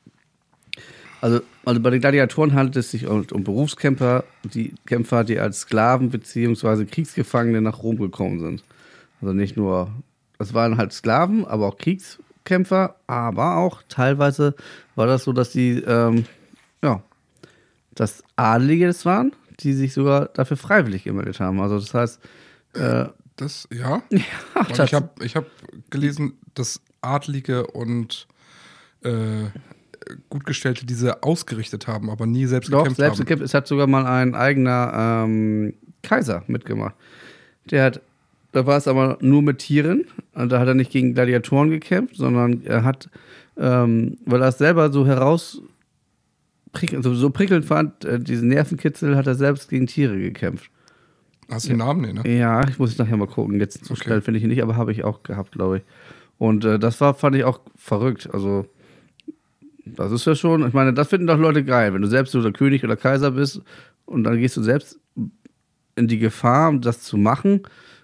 also, also bei den Gladiatoren handelt es sich um, um Berufskämpfer, die Kämpfer, die als Sklaven bzw. Kriegsgefangene nach Rom gekommen sind. Also nicht nur, das waren halt Sklaven, aber auch Kriegskämpfer, aber auch teilweise war das so, dass die, ähm, ja, dass Adelige das waren, die sich sogar dafür freiwillig gemeldet haben. Also das heißt, äh, Das, ja. ja, Weil das, ich habe ich hab gelesen, dass Adlige und äh, Gutgestellte diese ausgerichtet haben, aber nie selbst doch, gekämpft selbst haben. gekämpft. Es hat sogar mal ein eigener ähm, Kaiser mitgemacht. Der hat, da war es aber nur mit Tieren. Und da hat er nicht gegen Gladiatoren gekämpft, sondern er hat, ähm, weil er es selber so heraus prick, so, so prickelnd fand, äh, diesen Nervenkitzel, hat er selbst gegen Tiere gekämpft. Hast du den Namen? Nee, ne? Ja, ich muss nachher mal gucken. Jetzt so Okay. schnell finde ich ihn nicht, aber habe ich auch gehabt, glaube ich. Und äh, das war, fand ich auch verrückt. Also, das ist ja schon, ich meine, das finden doch Leute geil, wenn du selbst so der König oder Kaiser bist und dann gehst du selbst in die Gefahr, um das zu machen.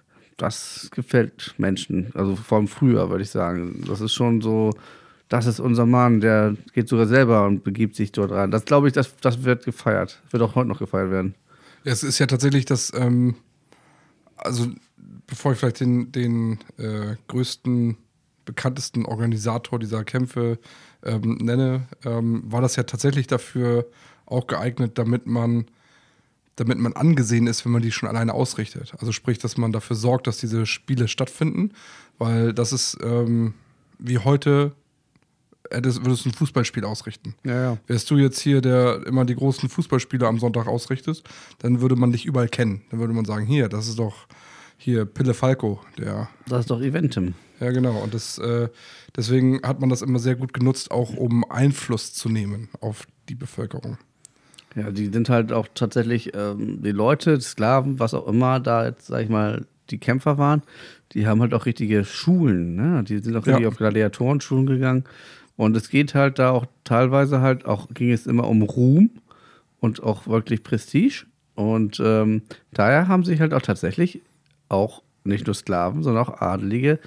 Das gefällt Menschen. Also vor allem früher, würde ich sagen. Das ist schon so, das ist unser Mann, der geht sogar selber und begibt sich dort rein. Das glaube ich, das, das wird gefeiert. Wird auch heute noch gefeiert werden. Es ist ja tatsächlich das, ähm, also bevor ich vielleicht den, den äh, größten, bekanntesten Organisator dieser Kämpfe ähm, nenne, ähm, war das ja tatsächlich dafür auch geeignet, damit man, damit man angesehen ist, wenn man die schon alleine ausrichtet. Also sprich, dass man dafür sorgt, dass diese Spiele stattfinden, weil das ist ähm, wie heute, hättest, würdest du ein Fußballspiel ausrichten. Ja, ja. Wärst du jetzt hier, der immer die großen Fußballspiele am Sonntag ausrichtest, dann würde man dich überall kennen. Dann würde man sagen, hier, das ist doch hier Pille Falco, der. Das ist doch Eventim. Ja, genau. Und das, äh, deswegen hat man das immer sehr gut genutzt, auch um Einfluss zu nehmen auf die Bevölkerung. Ja, die sind halt auch tatsächlich ähm, die Leute, die Sklaven, was auch immer, da jetzt, sag ich mal, die Kämpfer waren, die haben halt auch richtige Schulen, ne? Die sind auch richtig Ja. auf Gladiatorenschulen gegangen. Und es geht halt da auch teilweise halt auch, ging es immer um Ruhm und auch wirklich Prestige. Und ähm, daher haben sich halt auch tatsächlich auch nicht nur Sklaven, sondern auch Adelige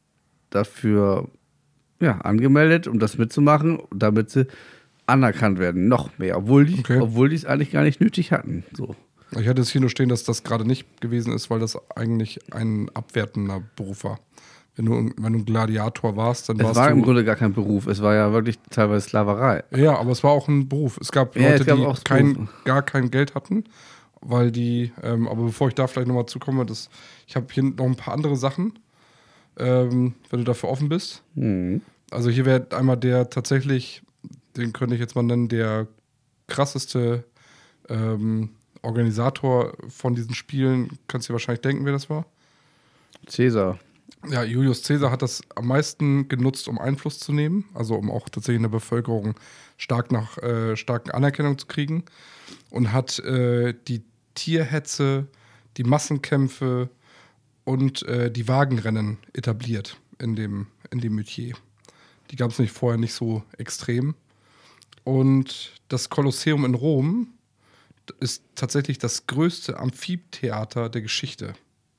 dafür ja, angemeldet, um das mitzumachen, damit sie anerkannt werden. Noch mehr, obwohl die Okay. obwohl die es eigentlich gar nicht nötig hatten. So. Ich hatte es hier nur stehen, dass das gerade nicht gewesen ist, weil das eigentlich ein abwertender Beruf war. Wenn du, wenn du ein Gladiator warst, dann Es warst war du. im Grunde gar kein Beruf, es war ja wirklich teilweise Sklaverei. Ja, aber es war auch ein Beruf. Es gab Ja, Leute, es gab die auch kein, Berufe. gar kein Geld hatten, weil die, ähm, aber bevor ich da vielleicht nochmal zukomme, das, ich habe hier noch ein paar andere Sachen, ähm, wenn du dafür offen bist. Hm. Also hier wäre einmal der tatsächlich, den könnte ich jetzt mal nennen, der krasseste ähm, Organisator von diesen Spielen. Kannst dir wahrscheinlich denken, wer das war? Cäsar. Ja, Julius Caesar hat das am meisten genutzt, um Einfluss zu nehmen, also um auch tatsächlich in der Bevölkerung stark nach äh, starken Anerkennung zu kriegen und hat äh, die Tierhetze, die Massenkämpfe und äh, die Wagenrennen etabliert in dem, in dem Metier. Die gab es nicht vorher nicht so extrem. Und das Kolosseum in Rom ist tatsächlich das größte Amphitheater der Geschichte.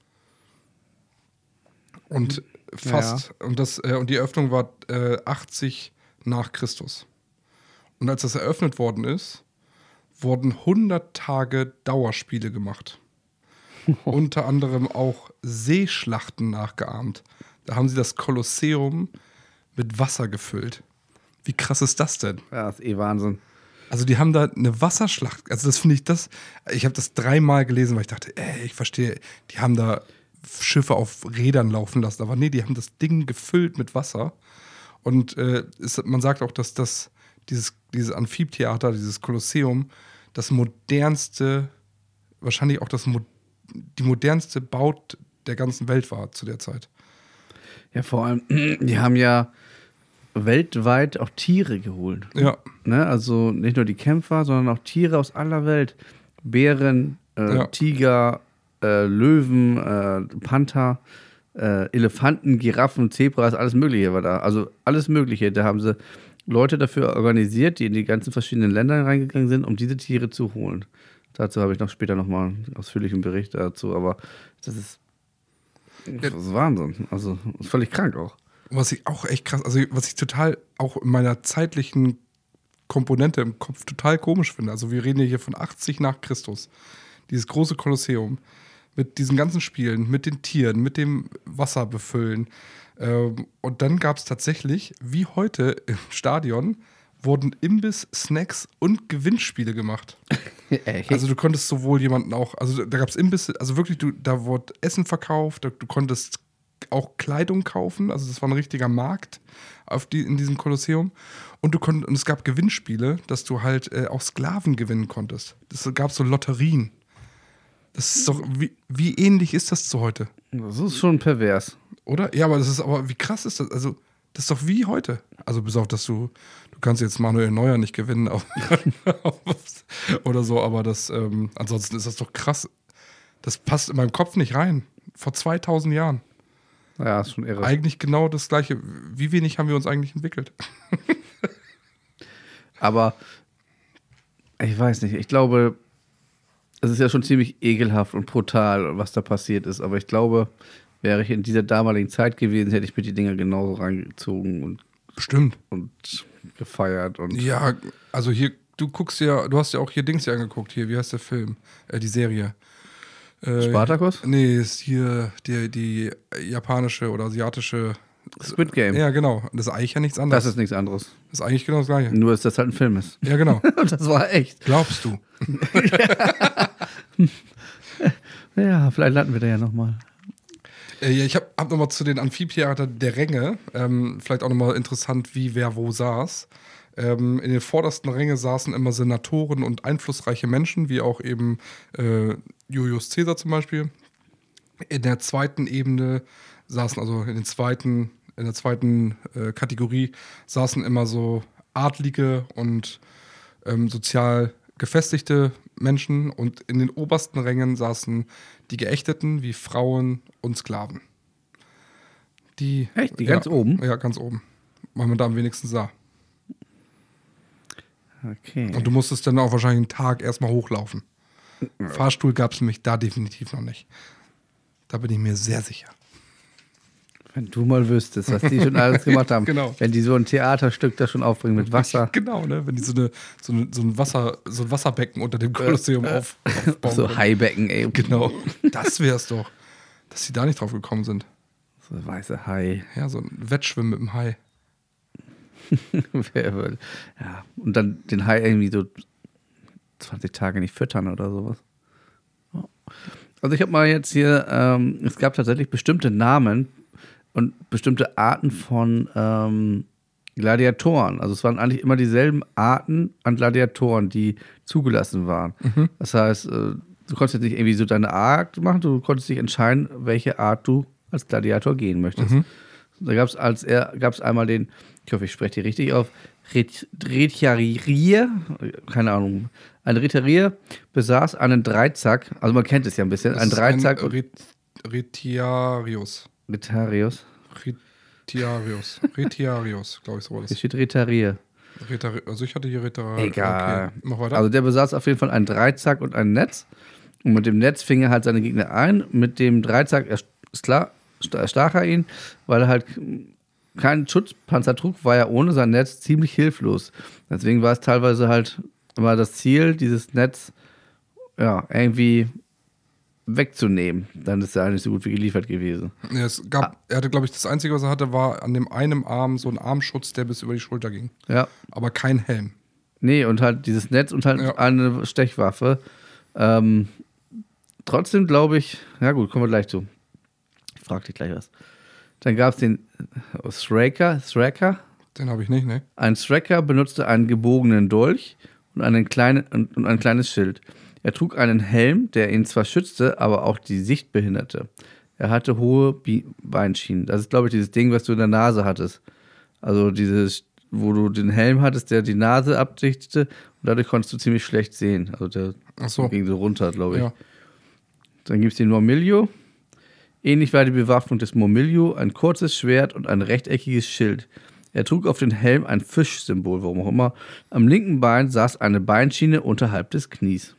Und fast. Ja. Und, das, äh, und die Eröffnung war äh, achtzig nach Christus. Und als das eröffnet worden ist, wurden hundert Tage Dauerspiele gemacht. Unter anderem auch Seeschlachten nachgeahmt. Da haben sie das Kolosseum mit Wasser gefüllt. Wie krass ist das denn? Ja, das ist eh Wahnsinn. Also die haben da eine Wasserschlacht. Also das finde ich das. Ich habe das dreimal gelesen, weil ich dachte, ey, ich verstehe. Die haben da Schiffe auf Rädern laufen lassen. Aber nee, die haben das Ding gefüllt mit Wasser. Und äh, ist, man sagt auch, dass das dieses, dieses Amphitheater, dieses Kolosseum, das modernste, wahrscheinlich auch das die modernste Baut der ganzen Welt war zu der Zeit. Ja, vor allem, die haben ja weltweit auch Tiere geholt. Ja. Ne? Also nicht nur die Kämpfer, sondern auch Tiere aus aller Welt. Bären, äh, ja. Tiger, äh, Löwen, äh, Panther, äh, Elefanten, Giraffen, Zebras, alles Mögliche war da. Also alles Mögliche. Da haben sie Leute dafür organisiert, die in die ganzen verschiedenen Länder reingegangen sind, um diese Tiere zu holen. Dazu habe ich noch später nochmal einen ausführlichen Bericht dazu. Aber das ist, das ist Wahnsinn. Also das ist völlig krank auch. Was ich auch echt krass, also was ich total auch in meiner zeitlichen Komponente im Kopf total komisch finde. Also wir reden ja hier von achtzig nach Christus. Dieses große Kolosseum mit diesen ganzen Spielen, mit den Tieren, mit dem Wasser befüllen. Ähm, und dann gab es tatsächlich, wie heute im Stadion, wurden Imbiss, Snacks und Gewinnspiele gemacht. Also du konntest sowohl jemanden auch, also da gab es Imbisse, also wirklich, du, da wurde Essen verkauft, du konntest auch Kleidung kaufen, also das war ein richtiger Markt auf die, in diesem Kolosseum. Und du konnt, und es gab Gewinnspiele, dass du halt äh, auch Sklaven gewinnen konntest. Es gab so Lotterien. Das ist doch, wie, wie ähnlich ist das zu heute? Das ist schon pervers. Oder? Ja, aber das ist, aber wie krass ist das? Also, das ist doch wie heute. Also bis auf, dass du, du kannst jetzt Manuel Neuer nicht gewinnen oder so, aber das, ähm, ansonsten ist das doch krass. Das passt in meinem Kopf nicht rein. Vor zweitausend Jahren. Ja, ist schon irre. Eigentlich genau das Gleiche. Wie wenig haben wir uns eigentlich entwickelt? Aber ich weiß nicht, ich glaube, es ist ja schon ziemlich ekelhaft und brutal, was da passiert ist. Aber ich glaube, wäre ich in dieser damaligen Zeit gewesen, hätte ich mir die Dinger genauso reingezogen und bestimmt und gefeiert. Und ja, also hier, du guckst ja, du hast ja auch hier Dings hier angeguckt, hier, wie heißt der Film? Äh, die Serie. Äh, Spartacus? Nee, ist hier die, die japanische oder asiatische Squid Game. Ja, genau. Das ist eigentlich ja nichts anderes. Das ist nichts anderes. Das ist eigentlich genau das Gleiche. Nur, dass das halt ein Film ist. Ja, genau. Und das war echt. Glaubst du? Ja, vielleicht landen wir da ja nochmal. Äh, ja, ich habe hab nochmal zu den Amphitheater der Ränge, ähm, vielleicht auch nochmal interessant, wie wer wo saß. Ähm, in den vordersten Rängen saßen immer Senatoren und einflussreiche Menschen, wie auch eben äh, Julius Caesar zum Beispiel. In der zweiten Ebene saßen, also in den zweiten, in der zweiten äh, Kategorie saßen immer so adlige und ähm, sozial gefestigte Menschen, und in den obersten Rängen saßen die Geächteten wie Frauen und Sklaven. Die, Echt? Die ja, ganz oben? Ja, ganz oben. Weil man da am wenigsten sah. Okay. Und du musstest dann auch wahrscheinlich einen Tag erstmal hochlaufen. Ja. Fahrstuhl gab es nämlich da definitiv noch nicht. Da bin ich mir sehr sicher. Wenn du mal wüsstest, was die schon alles gemacht haben. Genau. Wenn die so ein Theaterstück da schon aufbringen mit Wasser. Genau, ne? Wenn die so, eine, so, eine, so, ein, Wasser, so ein Wasserbecken unter dem Kolosseum äh, auf, aufbauen. So Haibecken, ey. Genau. Das wär's doch. Dass sie da nicht drauf gekommen sind. So ein weißer Hai. Ja, so ein Wettschwimmen mit dem Hai. Wer würde. Ja. Und dann den Hai irgendwie so zwanzig Tage nicht füttern oder sowas. Also ich habe mal jetzt hier, ähm, es gab tatsächlich bestimmte Namen und bestimmte Arten von ähm, Gladiatoren. Also es waren eigentlich immer dieselben Arten an Gladiatoren, die zugelassen waren. Mhm. Das heißt, äh, du konntest jetzt nicht irgendwie so deine Art machen, du konntest dich entscheiden, welche Art du als Gladiator gehen möchtest. Mhm. Da gab es als er gab es einmal den, ich hoffe, ich spreche die richtig auf, Retiarier, keine Ahnung. Ein Retiarier besaß einen Dreizack, also man kennt es ja ein bisschen, Das ein Dreizack. Ein, Retiarius. Retarius. Retiarius. Retiarius, glaube ich, so war Hier das. steht Retarier. Retari- also ich hatte hier Retarius. Egal. Okay. Mach weiter. Also der besaß auf jeden Fall einen Dreizack und ein Netz. Und mit dem Netz fing er halt seine Gegner ein. Mit dem Dreizack, er, ist klar, stach er ihn, weil er halt keinen Schutzpanzer trug, war er ohne sein Netz ziemlich hilflos. Deswegen war es teilweise halt immer das Ziel, dieses Netz ja, irgendwie wegzunehmen. Dann ist er eigentlich so gut wie geliefert gewesen. Ja, es gab, ah. Er hatte, glaube ich, das Einzige, was er hatte, war an dem einen Arm so ein Armschutz, der bis über die Schulter ging. Ja. Aber kein Helm. Nee, und halt dieses Netz und halt ja. eine Stechwaffe. Ähm, trotzdem glaube ich, ja gut, kommen wir gleich zu. Ich frage dich gleich was. Dann gab es den Thraker. Thraker. Den habe ich nicht, ne? Ein Thraker benutzte einen gebogenen Dolch und, einen kleinen, und, und ein kleines Schild. Er trug einen Helm, der ihn zwar schützte, aber auch die Sicht behinderte. Er hatte hohe Bi- Beinschienen. Das ist, glaube ich, dieses Ding, was du in der Nase hattest. Also dieses, wo du den Helm hattest, der die Nase abdichtete und dadurch konntest du ziemlich schlecht sehen. Also der Ach so. ging so runter, glaube ich. Ja. Dann gibt es den Mormillo. Ähnlich war die Bewaffnung des Mormillo, ein kurzes Schwert und ein rechteckiges Schild. Er trug auf den Helm ein Fischsymbol, warum auch immer. Am linken Bein saß eine Beinschiene unterhalb des Knies.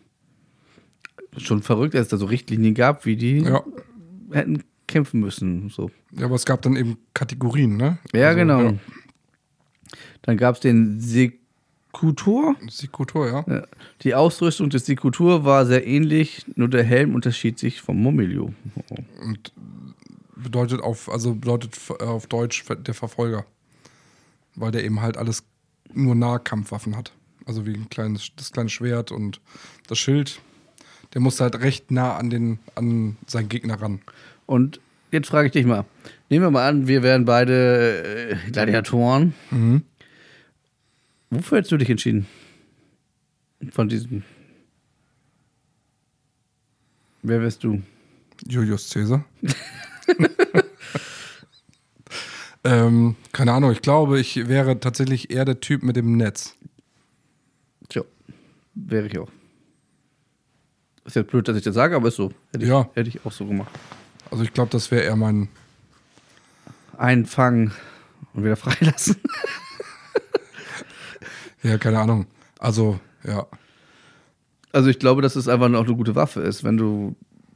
Schon verrückt, dass es da so Richtlinien gab, wie die ja. hätten kämpfen müssen. So. Ja, aber es gab dann eben Kategorien, ne? Ja, also, genau. Ja. Dann gab es den Sekutor. Sekutor, ja. Ja. Die Ausrüstung des Sekutor war sehr ähnlich, nur der Helm unterschied sich vom Mormillo. Oh. Und bedeutet auf, also bedeutet auf Deutsch der Verfolger. Weil der eben halt alles nur Nahkampfwaffen hat. Also wie ein kleines, das kleine Schwert und das Schild. Der musste halt recht nah an, den, an seinen Gegner ran. Und jetzt frage ich dich mal. Nehmen wir mal an, wir wären beide äh, Gladiatoren. Mhm. Wofür hättest du dich entschieden? Von diesem. Wer wärst du? Julius Caesar. ähm, keine Ahnung, ich glaube, ich wäre tatsächlich eher der Typ mit dem Netz. Tja, wäre ich auch. Ist jetzt blöd, dass ich das sage, aber ist so. Hätte ich, ja. hätte ich auch so gemacht. Also ich glaube, das wäre eher mein... Einfangen und wieder freilassen. Ja, keine Ahnung. Also, ja. Also ich glaube, dass es einfach auch eine gute Waffe ist. Wenn du...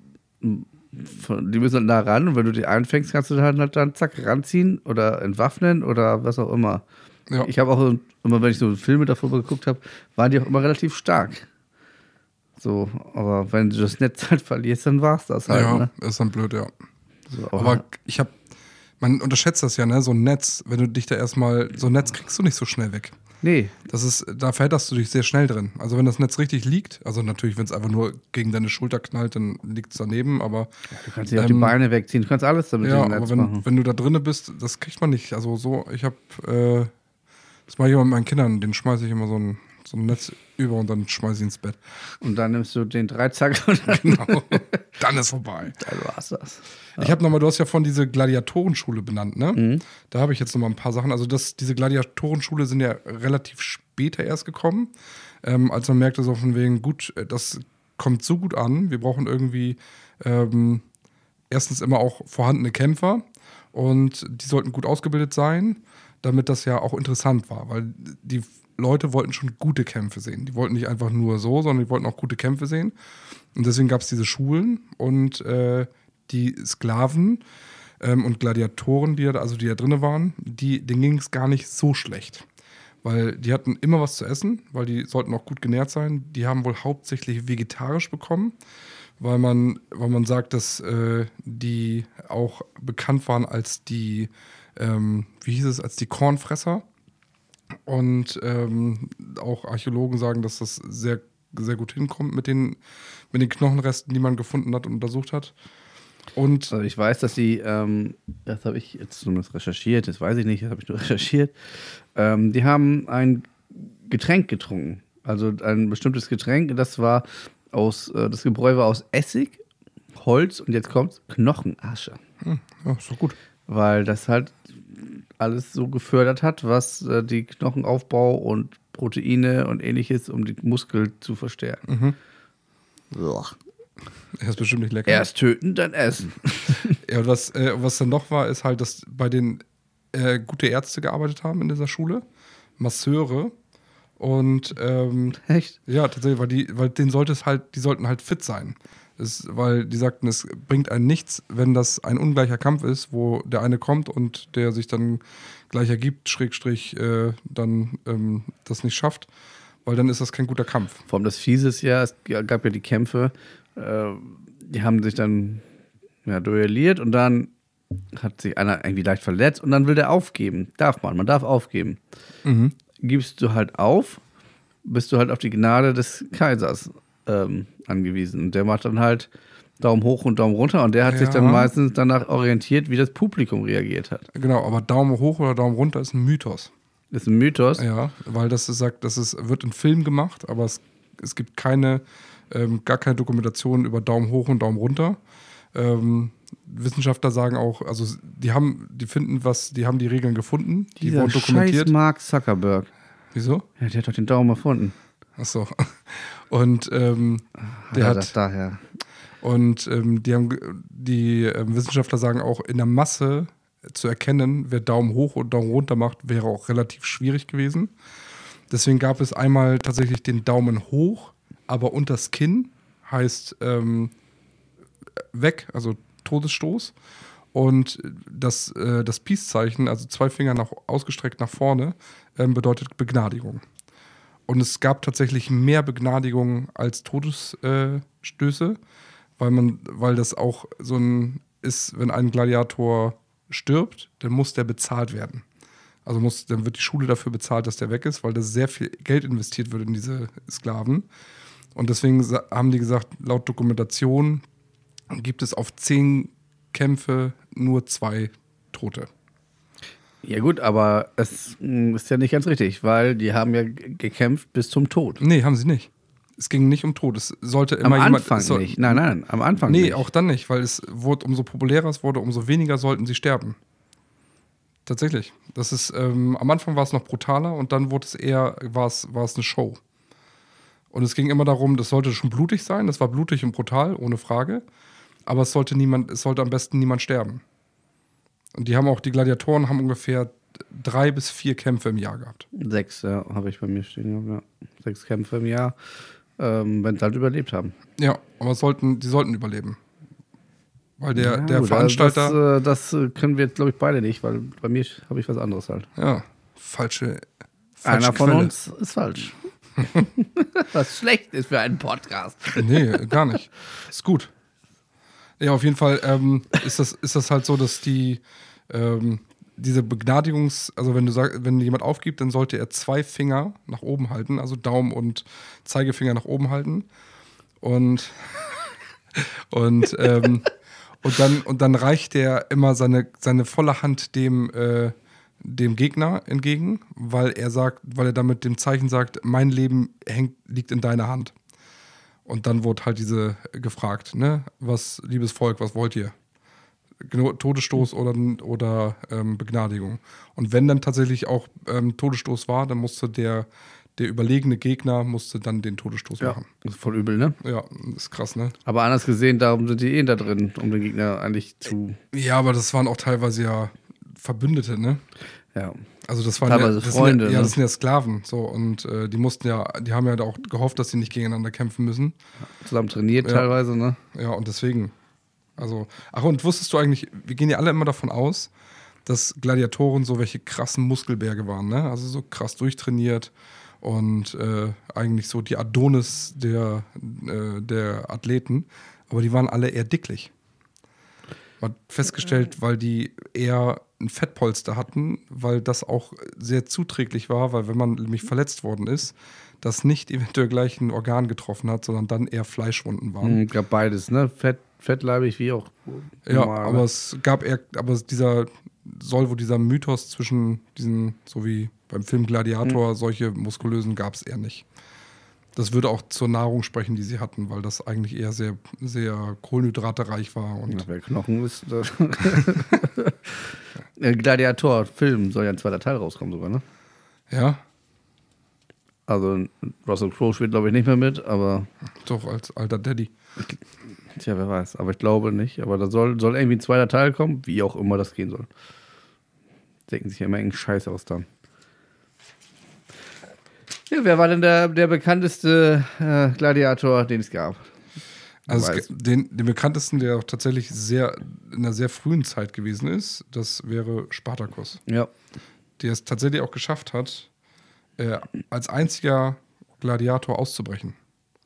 Die müssen halt nah ran und wenn du die einfängst, kannst du halt, halt dann zack ranziehen oder entwaffnen oder was auch immer. Ja. Ich habe auch immer, wenn ich so Filme davor geguckt habe, waren die auch immer relativ stark. So, aber wenn du das Netz halt verlierst, dann war's das halt. Ja, ne? ist dann blöd, ja. So, aber, aber ich habe, man unterschätzt das ja, ne? So ein Netz, wenn du dich da erstmal, so ein Netz kriegst du nicht so schnell weg. Nee. Das ist, da verhedderst du dich sehr schnell drin. Also wenn das Netz richtig liegt, also natürlich, wenn es einfach nur gegen deine Schulter knallt, dann liegt es daneben, aber... Du kannst dir ähm, auch die Beine wegziehen, du kannst alles damit ja, im Netz aber wenn, machen. wenn du da drinne bist, das kriegt man nicht. Also so, ich habe, äh, das mache ich immer mit meinen Kindern, den schmeiße ich immer so ein, so ein Netz über und dann schmeiße ich ins Bett. Und dann nimmst du den Dreizack und dann, genau. Dann ist vorbei. Dann war's das. Ich habe nochmal, du hast ja von diese Gladiatorenschule benannt, ne? Mhm. Da habe ich jetzt nochmal ein paar Sachen. Also das, diese Gladiatorenschule sind ja relativ später erst gekommen, ähm, als man merkte so von wegen, gut, das kommt so gut an, wir brauchen irgendwie ähm, erstens immer auch vorhandene Kämpfer und die sollten gut ausgebildet sein, damit das ja auch interessant war, weil die Leute wollten schon gute Kämpfe sehen. Die wollten nicht einfach nur so, sondern die wollten auch gute Kämpfe sehen. Und deswegen gab es diese Schulen und äh, die Sklaven ähm, und Gladiatoren, die da, also die da drin waren, die, denen ging es gar nicht so schlecht. Weil die hatten immer was zu essen, weil die sollten auch gut genährt sein. Die haben wohl hauptsächlich vegetarisch bekommen, weil man, weil man sagt, dass äh, die auch bekannt waren als die, ähm, wie hieß es, als die Kornfresser. Und ähm, auch Archäologen sagen, dass das sehr, sehr gut hinkommt mit den, mit den Knochenresten, die man gefunden hat und untersucht hat. Und also ich weiß, dass sie, ähm, das habe ich jetzt zumindest recherchiert, das weiß ich nicht, das habe ich nur recherchiert, ähm, die haben ein Getränk getrunken. Also ein bestimmtes Getränk, das war aus, äh, das Gebräu war aus Essig, Holz und jetzt kommt Knochenasche. Hm, ja, ist doch gut. Weil das halt alles so gefördert hat, was äh, die Knochenaufbau und Proteine und ähnliches, um die Muskeln zu verstärken. Mhm. So. Er ist bestimmt nicht lecker. Erst töten, dann essen. Ja, und was, äh, was dann noch war, ist halt, dass bei den äh, gute Ärzte gearbeitet haben in dieser Schule. Masseure. Und ähm, Echt? ja, tatsächlich, weil die, weil denen sollte es halt, die sollten halt fit sein. Das, weil die sagten, es bringt einen nichts, wenn das ein ungleicher Kampf ist, wo der eine kommt und der sich dann gleich ergibt, Schrägstrich, äh, dann ähm, das nicht schafft, weil dann ist das kein guter Kampf. Vor allem das Fiese ist ja, es gab ja die Kämpfe, äh, die haben sich dann ja, duelliert und dann hat sich einer irgendwie leicht verletzt und dann will der aufgeben. Darf man, man darf aufgeben. Mhm. Gibst du halt auf, bist du halt auf die Gnade des Kaisers ähm, angewiesen. Und der macht dann halt Daumen hoch und Daumen runter und der hat Ja. sich dann meistens danach orientiert, wie das Publikum reagiert hat. Genau, aber Daumen hoch oder Daumen runter ist ein Mythos. Das ist ein Mythos. Ja, weil das ist, sagt, das ist, wird in Film gemacht, aber es, es gibt keine, ähm, gar keine Dokumentation über Daumen hoch und Daumen runter. Ähm, Wissenschaftler sagen auch, also die haben, die finden was, die haben die Regeln gefunden, die Dieser wurden dokumentiert. scheiß Mark Zuckerberg. Wieso? Ja, der hat doch den Daumen erfunden. Ach so. Und ähm, der er hat das daher. und ähm, die haben die ähm, Wissenschaftler sagen auch, in der Masse zu erkennen, wer Daumen hoch und Daumen runter macht, wäre auch relativ schwierig gewesen. Deswegen gab es einmal tatsächlich den Daumen hoch, aber unters Kinn, heißt ähm, weg, also Todesstoß. Und das, äh, das Peace-Zeichen, also zwei Finger nach, ausgestreckt nach vorne, ähm, bedeutet Begnadigung. Und es gab tatsächlich mehr Begnadigungen als Todesstöße, weil man, weil das auch so ein ist, wenn ein Gladiator stirbt, dann muss der bezahlt werden. Also muss, dann wird die Schule dafür bezahlt, dass der weg ist, weil da sehr viel Geld investiert wird in diese Sklaven. Und deswegen haben die gesagt, laut Dokumentation gibt es auf zehn Kämpfe nur zwei Tote. Ja gut, aber es mh, ist ja nicht ganz richtig, weil die haben ja g- gekämpft bis zum Tod. Nee, haben sie nicht. Es ging nicht um Tod. Es sollte immer Am jemand. Anfang es soll, nicht. Nein, nein, am Anfang Nee, nicht. auch dann nicht, weil es wurde, umso populärer es wurde, umso weniger sollten sie sterben. Tatsächlich. Das ist, ähm, am Anfang war es noch brutaler und dann wurde es eher, war es, war es eine Show. Und es ging immer darum, das sollte schon blutig sein, das war blutig und brutal, ohne Frage. Aber es sollte niemand, es sollte am besten niemand sterben. Und die haben auch, die Gladiatoren haben ungefähr drei bis vier Kämpfe im Jahr gehabt. Sechs, ja, habe ich bei mir stehen. Ja. Sechs Kämpfe im Jahr, ähm, wenn sie halt überlebt haben. Ja, aber es sollten, die sollten überleben. Weil der, Ja, der gut, Veranstalter. Das, äh, das können wir jetzt, glaube ich, beide nicht, weil bei mir habe ich was anderes halt. Ja, falsche. falsche Einer von Quelle. uns ist falsch. Was schlecht ist für einen Podcast. Nee, gar nicht. Ist gut. Ja, auf jeden Fall ähm, ist, das, ist das halt so, dass die ähm, diese Begnadigungs-, also wenn du sagst, wenn jemand aufgibt, dann sollte er zwei Finger nach oben halten, also Daumen und Zeigefinger nach oben halten. Und, und, ähm, und, dann, und dann reicht er immer seine, seine volle Hand dem, äh, dem Gegner entgegen, weil er sagt, weil er damit dem Zeichen sagt, mein Leben hängt, liegt in deiner Hand. Und dann wurde halt diese gefragt, ne, was, liebes Volk, was wollt ihr? Geno- Todesstoß oder, oder ähm, Begnadigung. Und wenn dann tatsächlich auch ähm, Todesstoß war, dann musste der, der überlegene Gegner musste dann den Todesstoß Ja, machen. das ist voll übel, ne? Ja, ist krass, ne? Aber anders gesehen, darum sind die eh da drin, um den Gegner eigentlich zu. Ja, aber das waren auch teilweise ja Verbündete, ne? Ja. Also das waren Teilweise ja, das Freunde, sind ja, ja, ne? das sind ja Sklaven, so, und äh, die mussten ja, die haben ja auch gehofft, dass sie nicht gegeneinander kämpfen müssen. Zusammen trainiert Ja. teilweise, ne? Ja, und deswegen. Also, ach, und wusstest du eigentlich, wir gehen ja alle immer davon aus, dass Gladiatoren so welche krassen Muskelberge waren, ne? Also so krass durchtrainiert und äh, eigentlich so die Adonis der, äh, der Athleten. Aber die waren alle eher dicklich. Man hat festgestellt, weil die eher ein Fettpolster hatten, weil das auch sehr zuträglich war, weil wenn man nämlich verletzt worden ist, das nicht eventuell gleich ein Organ getroffen hat, sondern dann eher Fleischwunden waren. Mhm, gab beides, ne? Fett, fettleibig wie auch. Ja, normal, aber ne? es gab eher, aber dieser soll wohl dieser Mythos zwischen diesen, so wie beim Film Gladiator, Mhm. solche muskulösen gab es eher nicht. Das würde auch zur Nahrung sprechen, die sie hatten, weil das eigentlich eher sehr, sehr kohlenhydratereich war. Und Ja, wer Knochen ist. Äh, Gladiator, Film, soll ja ein zweiter Teil rauskommen sogar, ne? ja, Also Russell Crowe spielt, glaube ich, nicht mehr mit, aber Doch, als alter Daddy. tja, wer weiß. Aber ich glaube nicht. Aber da soll, soll irgendwie ein zweiter Teil kommen, wie auch immer das gehen soll. Denken sich ja immer irgendeinen Scheiß aus dann. Ja, wer war denn der, der bekannteste äh, Gladiator, den es gab? Also Weiß. es, ge- den, den bekanntesten, der auch tatsächlich sehr in einer sehr frühen Zeit gewesen ist, das wäre Spartacus. Ja. Der es tatsächlich auch geschafft hat, äh, als einziger Gladiator auszubrechen.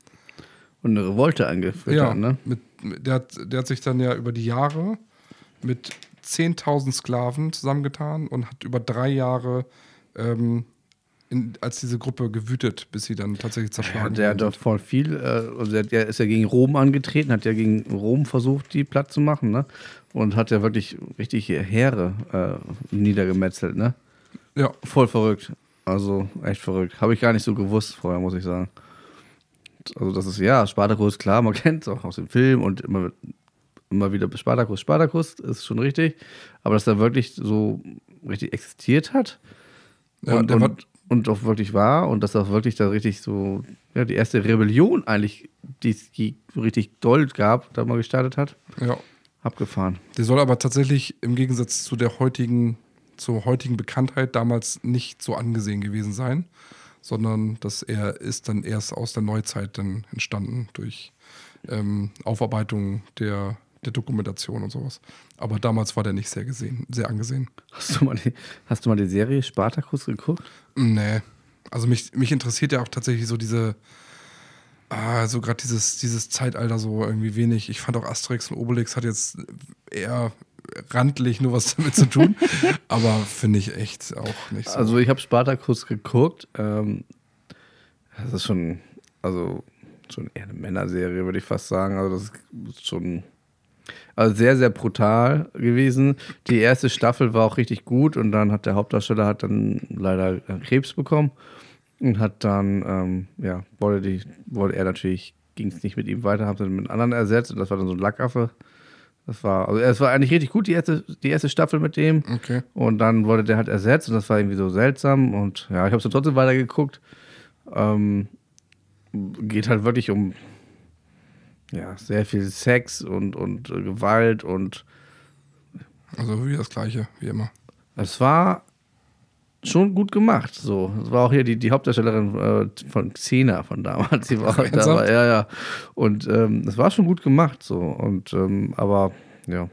Und eine Revolte angeführt Ja, hat, ne? mit, mit, der, hat, der hat sich dann ja über die Jahre mit zehntausend Sklaven zusammengetan und hat über drei Jahre ähm, in, als diese Gruppe gewütet, bis sie dann tatsächlich Ja, zerschlagen der hat worden doch voll viel, äh, also der, der ist ja gegen Rom angetreten, hat ja gegen Rom versucht, die platt zu machen, ne? Und hat ja wirklich richtig Heere äh, niedergemetzelt, ne? sind. Ja, Voll verrückt. Also echt verrückt. Habe ich gar nicht so gewusst vorher, muss ich sagen. Also das ist, ja, Spartacus, klar, man kennt es auch aus dem Film und immer, immer wieder Spartacus, Spartacus, ist schon richtig. Aber dass er wirklich so richtig existiert hat ja und, der war, und, und auch wirklich war und dass auch wirklich da richtig so, ja, die erste Rebellion eigentlich, die es die so richtig doll gab, da mal gestartet hat, ja, abgefahren. der soll aber tatsächlich im Gegensatz zu der heutigen, zur heutigen Bekanntheit damals nicht so angesehen gewesen sein, sondern dass er ist dann erst aus der Neuzeit dann entstanden durch ähm, Aufarbeitung der, der Dokumentation und sowas. Aber damals war der nicht sehr gesehen, sehr angesehen. Hast du mal die, hast du mal die Serie Spartacus geguckt? Nee. Also mich, mich interessiert ja auch tatsächlich so diese, ah, so gerade dieses, dieses Zeitalter so irgendwie wenig. Ich fand auch Asterix und Obelix hat jetzt eher randlich nur was damit zu tun, aber finde ich echt auch nicht so. Also ich habe Spartacus geguckt. Ähm, das ist schon, also schon eher eine Männerserie, würde ich fast sagen. Also das ist schon, also sehr, sehr brutal gewesen. Die erste Staffel war auch richtig gut und dann hat der Hauptdarsteller hat dann leider Krebs bekommen und hat dann, ähm, ja, wollte, die, wollte er natürlich, ging es nicht mit ihm weiter, haben sie mit einem anderen ersetzt und das war dann so ein Lackaffe. Das war, also es war eigentlich richtig gut, die erste, die erste Staffel mit dem. Okay. Und dann wurde der halt ersetzt und das war irgendwie so seltsam. Und ja, ich habe es trotzdem weitergeguckt. Ähm, geht halt wirklich um ja, sehr viel Sex und, und äh, Gewalt. Und Also wie das Gleiche, wie immer. es war schon gut gemacht. So. Es war auch hier die, die Hauptdarstellerin äh, von Xena von damals. Die war Ach, da, ernsthaft? war, ja, ja. Und ähm, es war schon gut gemacht. So. Und ähm, aber ja,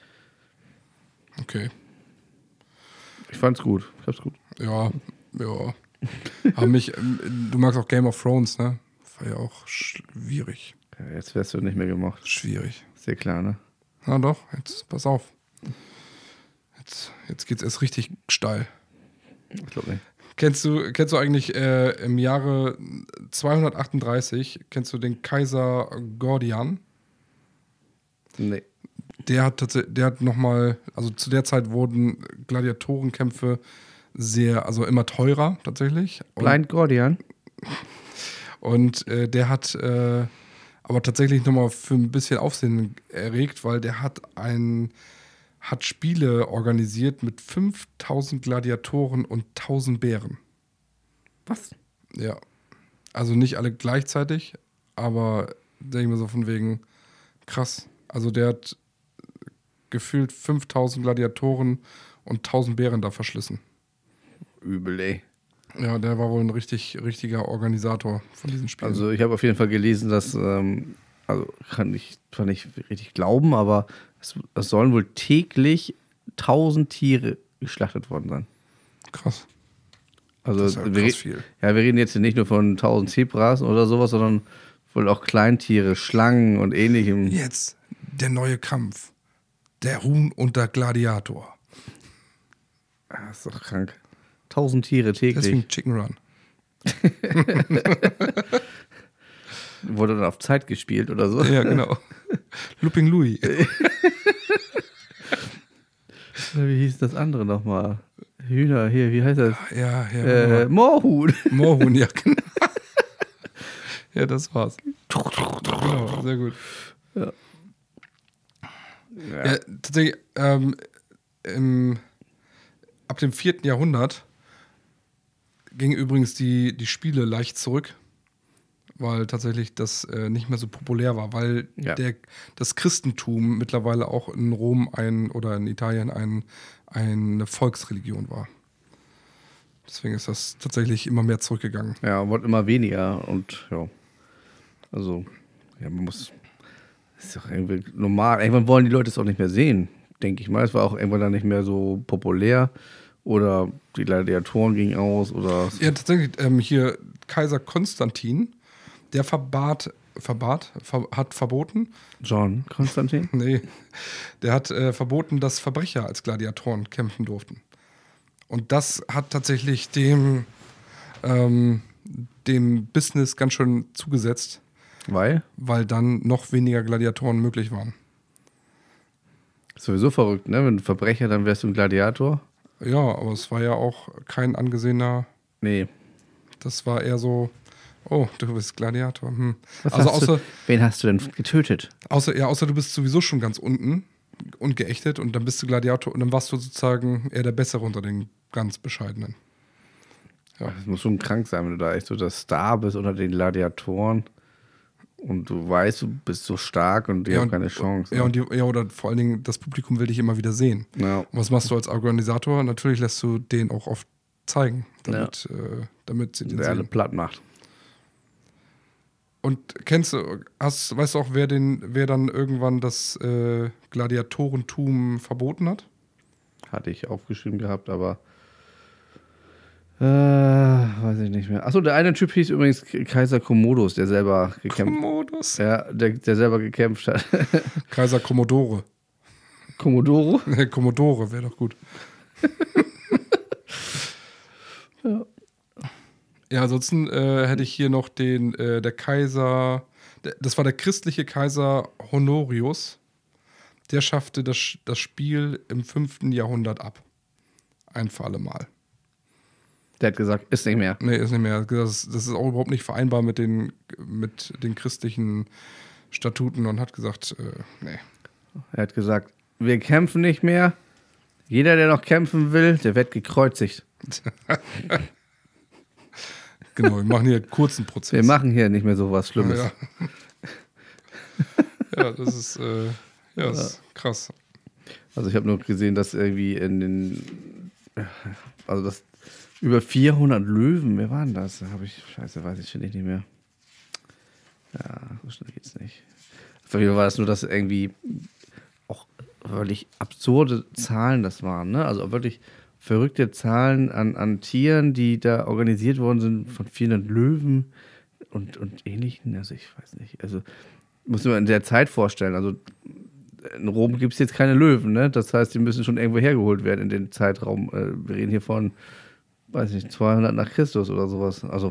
Okay. ich fand's gut. Ich hab's gut. Ja, ja. Haben mich, ähm, du magst auch Game of Thrones, ne? War ja auch schwierig. Ja, jetzt wärst du nicht mehr gemocht. Schwierig. Ist ja klar, ne? Na doch, jetzt pass auf. Jetzt, jetzt geht's erst richtig steil. Ich glaube nicht. Kennst du, kennst du eigentlich äh, im Jahre zweihundertachtunddreißig, kennst du den Kaiser Gordian? Nee. Der hat tatsächlich, der hat nochmal, also zu der Zeit wurden Gladiatorenkämpfe sehr, also immer teurer tatsächlich. Und, Blind Guardian? und äh, der hat äh, aber tatsächlich nochmal für ein bisschen Aufsehen erregt, weil der hat ein, hat Spiele organisiert mit fünftausend Gladiatoren und tausend Bären. Was? Ja. Also nicht alle gleichzeitig, aber denke ich mir so von wegen krass. Also der hat gefühlt fünftausend Gladiatoren und tausend Bären da verschlissen. Übel, ey. Ja, der war wohl ein richtig, richtiger Organisator von diesen Spielen. Also ich habe auf jeden Fall gelesen, dass, ähm, also kann ich zwar nicht richtig glauben, aber es, es sollen wohl täglich tausend Tiere geschlachtet worden sein. krass. Also Das ist ja wir, krass re- viel. ja, wir reden jetzt hier nicht nur von tausend Zebras oder sowas, sondern wohl auch Kleintiere, Schlangen und ähnlichem. Jetzt der neue Kampf. Der Huhn und der Gladiator. Ah, das ist doch krank. Tausend Tiere täglich. Deswegen Chicken Run. Wurde dann auf Zeit gespielt oder so. Ja, genau. Looping Louis. Wie hieß das andere nochmal? Hühner, hier, wie heißt das? Ja, ja. Äh, genau. Moorhuhn. Moorhuhn, ja, genau. Ja, das war's. Genau, sehr gut. Ja. Ja, tatsächlich, ähm, im, ab dem vierten Jahrhundert gingen übrigens die, die Spiele leicht zurück, weil tatsächlich das äh, nicht mehr so populär war, weil Ja. der, das Christentum mittlerweile auch in Rom ein oder in Italien ein, eine Volksreligion war. Deswegen ist das tatsächlich immer mehr zurückgegangen. Ja, wird immer weniger und ja. Also, ja, man muss. Das ist doch irgendwie normal. Irgendwann wollen die Leute es auch nicht mehr sehen, denke ich mal. Es war auch irgendwann dann nicht mehr so populär. Oder die Gladiatoren gingen aus. Oder Ja, tatsächlich, ähm, hier Kaiser Konstantin, der verbat, verbat, ver, hat verboten, John Konstantin? nee, der hat äh, verboten, dass Verbrecher als Gladiatoren kämpfen durften. Und das hat tatsächlich dem, ähm, dem Business ganz schön zugesetzt, Weil? weil dann noch weniger Gladiatoren möglich waren. Ist sowieso verrückt, ne? Wenn du Verbrecher, dann wärst du ein Gladiator. Ja, aber es war ja auch kein angesehener, Nee. das war eher so, oh, du bist Gladiator. Hm. Was Also hast außer, du, wen hast du denn getötet? außer, ja, außer du bist sowieso schon ganz unten und geächtet und dann bist du Gladiator und dann warst du sozusagen eher der Bessere unter den ganz Bescheidenen. Ja. Das muss schon krank sein, wenn du da echt so der Star bist unter den Gladiatoren und du weißt, du bist so stark und die Ja, haben und- keine Chance. Ja, ne? und die, ja, oder vor allen Dingen, das Publikum will dich immer wieder sehen. Ja. Und was machst du als Organisator? Natürlich lässt du den auch oft zeigen, damit, äh, damit sie den Der alle sehen. platt macht. Und kennst du, hast, weißt du auch, wer, den, wer dann irgendwann das äh, Gladiatorentum verboten hat? Hatte ich aufgeschrieben gehabt, aber äh, weiß ich nicht mehr. Achso, der eine Typ hieß übrigens Kaiser Commodus, der selber gekämpft Commodus. Ja, der, der selber gekämpft hat. Kaiser Commodore. Commodoro? Commodore wäre doch gut. Ja. Ja, ansonsten äh, hätte ich hier noch den, äh, der Kaiser, der, das war der christliche Kaiser Honorius. Der schaffte das, das Spiel im fünften Jahrhundert ab. Ein für alle Mal. Der hat gesagt, ist nicht mehr. Nee, ist nicht mehr. Das, das ist auch überhaupt nicht vereinbar mit den, mit den christlichen Statuten und hat gesagt, äh, nee. Er hat gesagt, wir kämpfen nicht mehr. Jeder, der noch kämpfen will, der wird gekreuzigt. Genau, wir machen hier einen kurzen Prozess. Wir machen hier nicht mehr so was Schlimmes. Ja, ja das ist, äh, ja, das ist krass. Also ich habe nur gesehen, dass irgendwie in den, also das über vierhundert Löwen, wer waren das? Habe ich, scheiße, weiß ich, finde ich nicht mehr. Ja, so schnell geht's nicht. Für mich war das nur, dass irgendwie auch wirklich absurde Zahlen das waren, ne? Also wirklich verrückte Zahlen an, an Tieren, die da organisiert worden sind, von vierhundert Löwen und, und ähnlichen. Also ich weiß nicht, also muss man in der Zeit vorstellen, also in Rom gibt es jetzt keine Löwen, ne? Das heißt, die müssen schon irgendwo hergeholt werden in den Zeitraum. Wir reden hier von, weiß nicht, zweihundert nach Christus oder sowas. Also,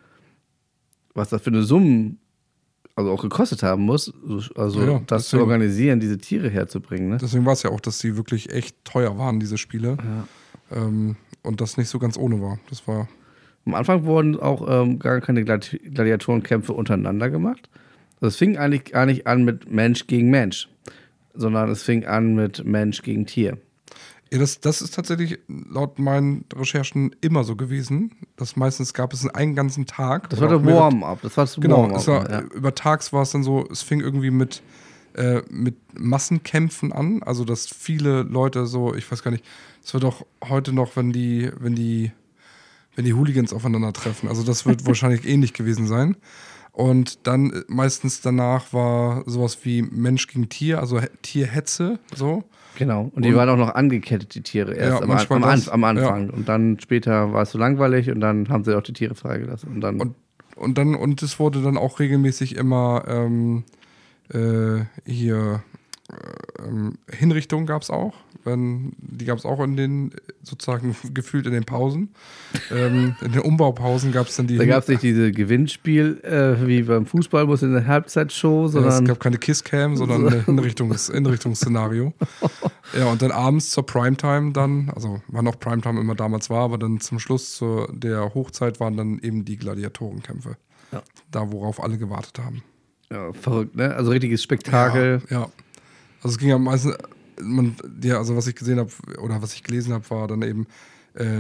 was das für eine Summe also auch gekostet haben muss, also Ja, das zu deswegen- organisieren, diese Tiere herzubringen, ne? Deswegen war es ja auch, dass die wirklich echt teuer waren, diese Spiele. Ja. Ähm, und das nicht so ganz ohne war. Das war, Am Anfang wurden auch ähm, gar keine Gladi Gladiatorenkämpfe untereinander gemacht. Das fing eigentlich gar nicht an mit Mensch gegen Mensch, sondern es fing an mit Mensch gegen Tier. ja, das, das ist tatsächlich laut meinen Recherchen immer so gewesen. Das meistens gab es einen ganzen Tag. Das oder war auch der mehrere- Warm-up. Das war das Genau, Warm-up. es war, ja. über tags war es dann so, es fing irgendwie mit, äh, mit Massenkämpfen an. Also, dass viele Leute so, ich weiß gar nicht, es wird doch heute noch, wenn die, wenn die, wenn die Hooligans aufeinandertreffen. Also, das wird wahrscheinlich ähnlich gewesen sein. Und dann äh, meistens danach war sowas wie Mensch gegen Tier, also He- Tierhetze, so. Genau. Und die Und- waren auch noch angekettet, die Tiere, erst Ja, am, manchmal am, An- das, am Anfang. Und dann später war es so langweilig und dann haben sie auch die Tiere freigelassen. Und dann Und, und dann, und es wurde dann auch regelmäßig immer ähm, äh, hier äh, ähm, Hinrichtungen gab es auch. Wenn, die gab es auch in den, sozusagen gefühlt in den Pausen. ähm, in den Umbaupausen gab es dann die. da gab es nicht diese Gewinnspiel äh, wie beim Fußball, muss in der Halbzeitshow, Ja, es sondern gab keine Kisscam, sondern ein Hinrichtungs Hinrichtungsszenario. Ja, und dann abends zur Primetime dann, also wann auch Primetime immer damals war, aber dann zum Schluss zur, der Hochzeit waren dann eben die Gladiatorenkämpfe. Ja. Da, worauf alle gewartet haben. ja, verrückt, ne? Also richtiges Spektakel. Ja, ja. Also es ging am meisten, man, ja, also was ich gesehen habe oder was ich gelesen habe, war dann eben, äh,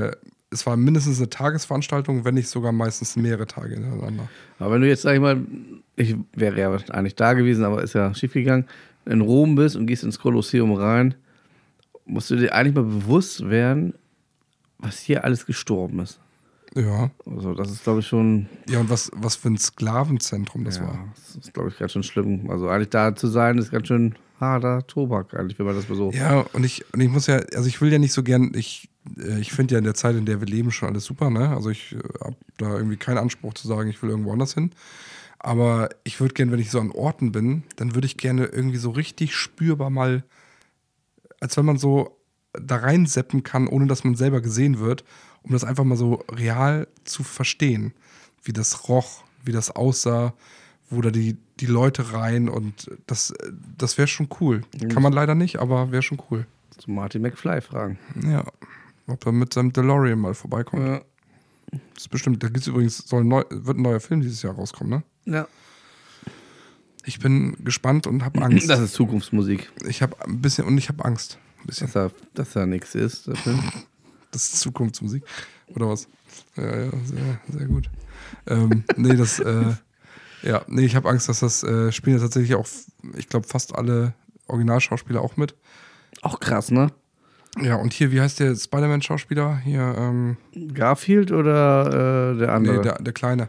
es war mindestens eine Tagesveranstaltung, wenn nicht sogar meistens mehrere Tage hintereinander. Aber wenn du jetzt, sag ich mal, ich wäre ja eigentlich da gewesen, aber ist ja schief gegangen, in Rom bist und gehst ins Kolosseum rein, musst du dir eigentlich mal bewusst werden, was hier alles gestorben ist. Ja. Also das ist, glaube ich, schon... Ja, und was, was für ein Sklavenzentrum das ja, war. das ist, glaube ich, ganz schön schlimm. Also eigentlich da zu sein, ist ganz schön harter Tobak eigentlich, wenn man das mal so... Ja, und ich, und ich muss ja, also ich will ja nicht so gern, ich, äh, ich finde ja in der Zeit, in der wir leben, schon alles super, ne? Also ich äh, habe da irgendwie keinen Anspruch zu sagen, ich will irgendwo anders hin. Aber ich würde gerne, wenn ich so an Orten bin, dann würde ich gerne irgendwie so richtig spürbar mal, als wenn man so da reinseppen kann, ohne dass man selber gesehen wird, um das einfach mal so real zu verstehen, wie das roch, wie das aussah, wo da die, die Leute rein und das, das wäre schon cool. Kann man leider nicht, aber wäre schon cool. Zu Marty McFly fragen. Ja, ob er mit seinem DeLorean mal vorbeikommt. Ja. Das ist bestimmt, da gibt's übrigens, soll ein neu, wird ein neuer Film dieses Jahr rauskommen, ne? Ja. Ich bin gespannt und habe Angst. Das ist Zukunftsmusik. Ich habe ein bisschen, und ich habe Angst. Ein bisschen. Dass da, dass da nichts ist. Der Film. Das ist Zukunftsmusik. Oder was? Ja, ja, sehr, sehr gut. ähm, nee, das, äh, ja, nee, ich habe Angst, dass das äh, spielen ja tatsächlich auch, ich glaube, fast alle Originalschauspieler auch mit. Auch krass, ne? Ja, und hier, wie heißt der Spider-Man-Schauspieler? Hier, ähm, Garfield oder äh, der andere? nee, der, der Kleine.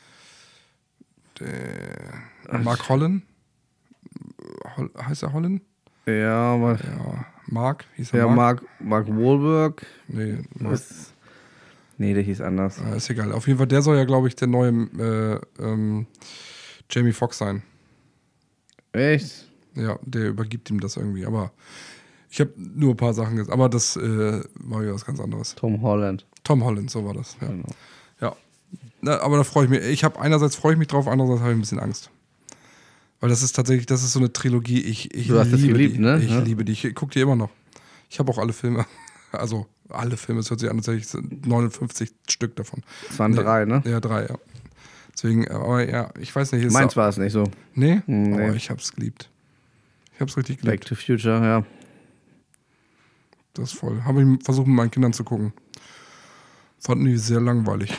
Der Mark Holland? Hol, heißt er Holland? Ja, aber Ja, Mark, hieß er ja, Mark? Mark, Mark Wahlberg. Nee, Mark. Was? Nee, der hieß anders. Ah, ist egal. Auf jeden Fall, der soll ja, glaube ich, der neue äh, ähm, Jamie Foxx sein. Echt? Ja, der übergibt ihm das irgendwie. Aber ich habe nur ein paar Sachen gesagt. Aber das äh, war ja was ganz anderes. Tom Holland. Tom Holland, so war das. Ja. Genau. Ja. Na, aber da freue ich mich. Ich habe einerseits freue ich mich drauf, andererseits habe ich ein bisschen Angst. Weil das ist tatsächlich, das ist so eine Trilogie. Ich, ich Du hast das liebe geliebt, die. ne? Ich Ja. liebe die. Ich gucke die immer noch. Ich habe auch alle Filme. Also alle Filme. Es hört sich an, als hätte ich neunundfünfzig Stück davon. Es waren Nee. drei, ne? Ja, drei, ja. Deswegen, aber ja, ich weiß nicht. ist Meins auch- war es nicht so. Nee? Nee. Oh, ich hab's geliebt. Ich hab's richtig Back geliebt. to Future, ja. Das ist voll. Habe ich versucht, mit meinen Kindern zu gucken. Fanden die sehr langweilig.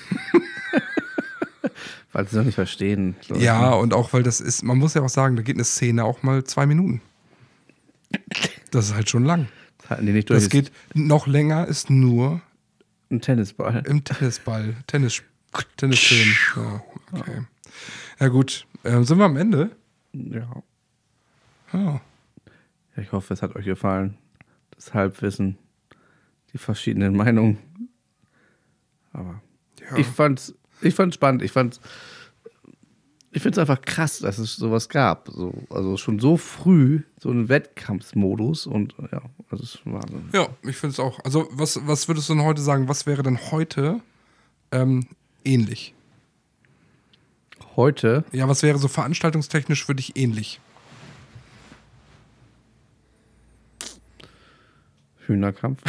Weil sie es noch nicht verstehen. glaub ich. Ja, und auch, weil das ist, man muss ja auch sagen, da geht eine Szene auch mal zwei Minuten. Das ist halt schon lang. Das hatten die nicht durch. Das geht noch länger, ist nur Ein Tennisball. im Tennisball, Tennis, Tennisfilm. Ja, okay. Ja gut, ähm, sind wir am Ende? Ja. Ja. Ja, ich hoffe, es hat euch gefallen. Das Halbwissen, die verschiedenen Meinungen. Aber Ja. ich fand's, ich fand's spannend. Ich fand's, ich find's einfach krass, dass es sowas gab. So, also schon so früh so einen Wettkampfsmodus und ja, das ist Wahnsinn. Ja, ich finde es auch. Also, was, was würdest du denn heute sagen? Was wäre denn heute ähm, ähnlich? Heute, Ja, was wäre so veranstaltungstechnisch für dich ähnlich? Hühnerkampf.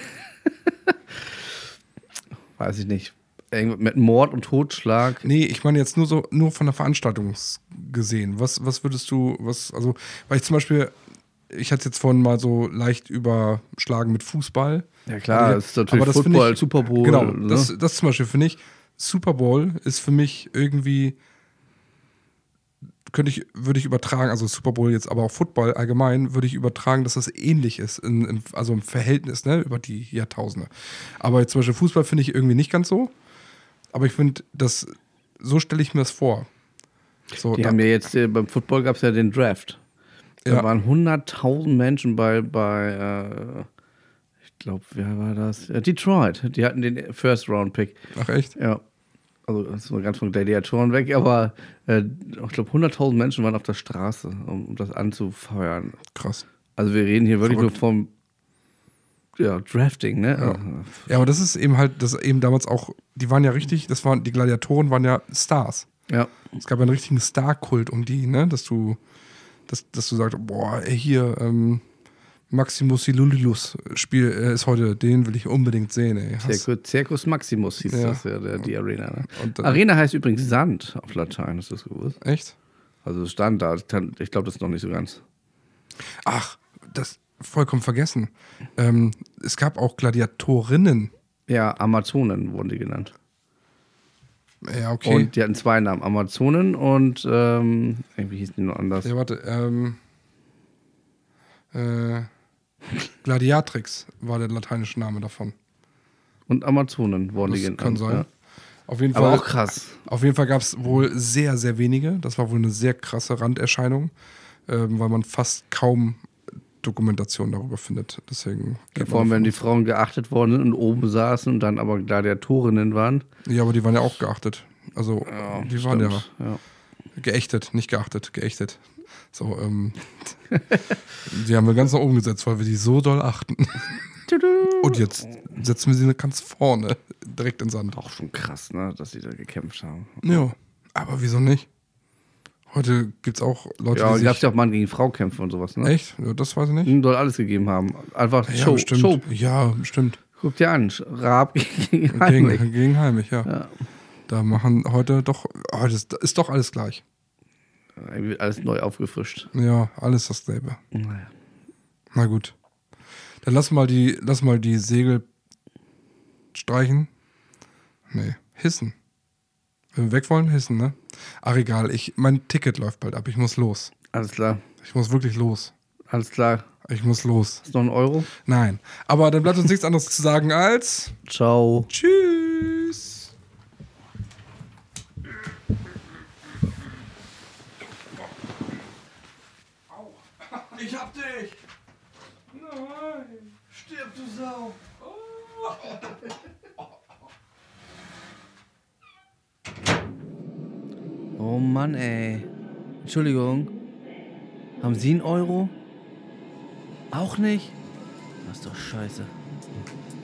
Weiß ich nicht. Irgendwas mit Mord und Totschlag. Nee, ich meine jetzt nur so, nur von der Veranstaltung gesehen. Was, was würdest du, was, also, weil ich zum Beispiel, ich hatte jetzt vorhin mal so leicht überschlagen mit Fußball. Ja klar, Aber es ist natürlich das finde Football, ich- Super Bowl. Genau, ne? das, das zum Beispiel finde ich, Super Bowl ist für mich irgendwie, könnte ich, würde ich übertragen, also Super Bowl jetzt, aber auch Football allgemein, würde ich übertragen, dass das ähnlich ist, in, in, also im Verhältnis, ne, über die Jahrtausende. Aber jetzt zum Beispiel Fußball finde ich irgendwie nicht ganz so. Aber ich finde, das, so stelle ich mir das vor. So, Die da, haben ja jetzt, äh, beim Football gab es ja den Draft. Da Ja. waren hunderttausend Menschen bei, bei äh, ich glaube, wer war das? Ja, Detroit. Die hatten den First-Round-Pick. ach echt? Ja. Also, das ist mal ganz von Gladiatoren weg, aber äh, ich glaube, hunderttausend Menschen waren auf der Straße, um, um das anzufeuern. Krass. Also, wir reden hier wirklich Verrückt. nur vom ja, Drafting, ne? Ja. Ja, aber das ist eben halt, das eben damals auch, die waren ja richtig, das waren, die Gladiatoren waren ja Stars. Ja. Es gab ja einen richtigen Star-Kult um die, ne, dass du, dass, dass du sagst, boah, ey, hier, ähm, Maximus Silulilus Spiel äh, ist heute, den will ich unbedingt sehen, ey. Hast- Circus, Circus Maximus hieß Ja. das ja, der, die Arena. Ne? Und dann- Arena heißt übrigens Sand auf Latein, hast du das gewusst? Echt? Also es stand da, ich glaube, das ist noch nicht so ganz. Ach, das vollkommen vergessen. Ähm, es gab auch Gladiatorinnen. Ja, Amazonen wurden die genannt. Ja, okay. Und die hatten zwei Namen, Amazonen und ähm, irgendwie hießen die noch anders. Ja, warte, ähm, äh, Gladiatrix war der lateinische Name davon. Und Amazonen wurden Das die genannt. kann sein. Ja. Auf jeden Aber Fall, auch krass. Auf jeden Fall gab es wohl sehr, sehr wenige. Das war wohl eine sehr krasse Randerscheinung, ähm, weil man fast kaum Dokumentation darüber findet. Deswegen geht Vor allem, man wenn die davon Frauen geachtet worden sind und oben saßen und dann aber Gladiatorinnen waren. aus. Ja, aber die waren ja auch geachtet. Also, Ja, die waren ja, ja. geächtet, nicht geachtet, geächtet. So, ähm, die haben wir ganz nach oben gesetzt, weil wir die so doll achten. Und jetzt setzen wir sie ganz vorne, direkt in den Sand. Auch schon krass, ne, dass sie da gekämpft haben. Ja, aber wieso nicht? Heute gibt es auch Leute, Ja, die gab es sich... ja auch Mann gegen Frau kämpfen und sowas, ne? Echt? Ja, das weiß ich nicht. Mhm, soll alles gegeben haben. Einfach Ja, Show. bestimmt. Show. Ja, bestimmt. Guck dir an, Raab gegen Heinrich. Gegen, gegen Heimlich, ja. Ja. Da machen heute doch... Heute ist, ist doch alles gleich. Irgendwie wird alles neu aufgefrischt. Ja, alles dasselbe. Naja. Na gut. Dann lass mal die, lass mal die Segel streichen. Nee, hissen. Wenn wir weg wollen, hissen, ne? Ach egal, ich, mein Ticket läuft bald ab. Ich muss los. Alles klar. Ich muss wirklich los. Alles klar. Ich muss los. Ist noch ein Euro? Nein. Aber dann bleibt uns nichts anderes zu sagen als Ciao. Tschüss. Ich hab dich. Nein. Stirb, du Sau. Oh Mann, ey. Entschuldigung. Haben Sie einen Euro? Auch nicht? Das ist doch scheiße.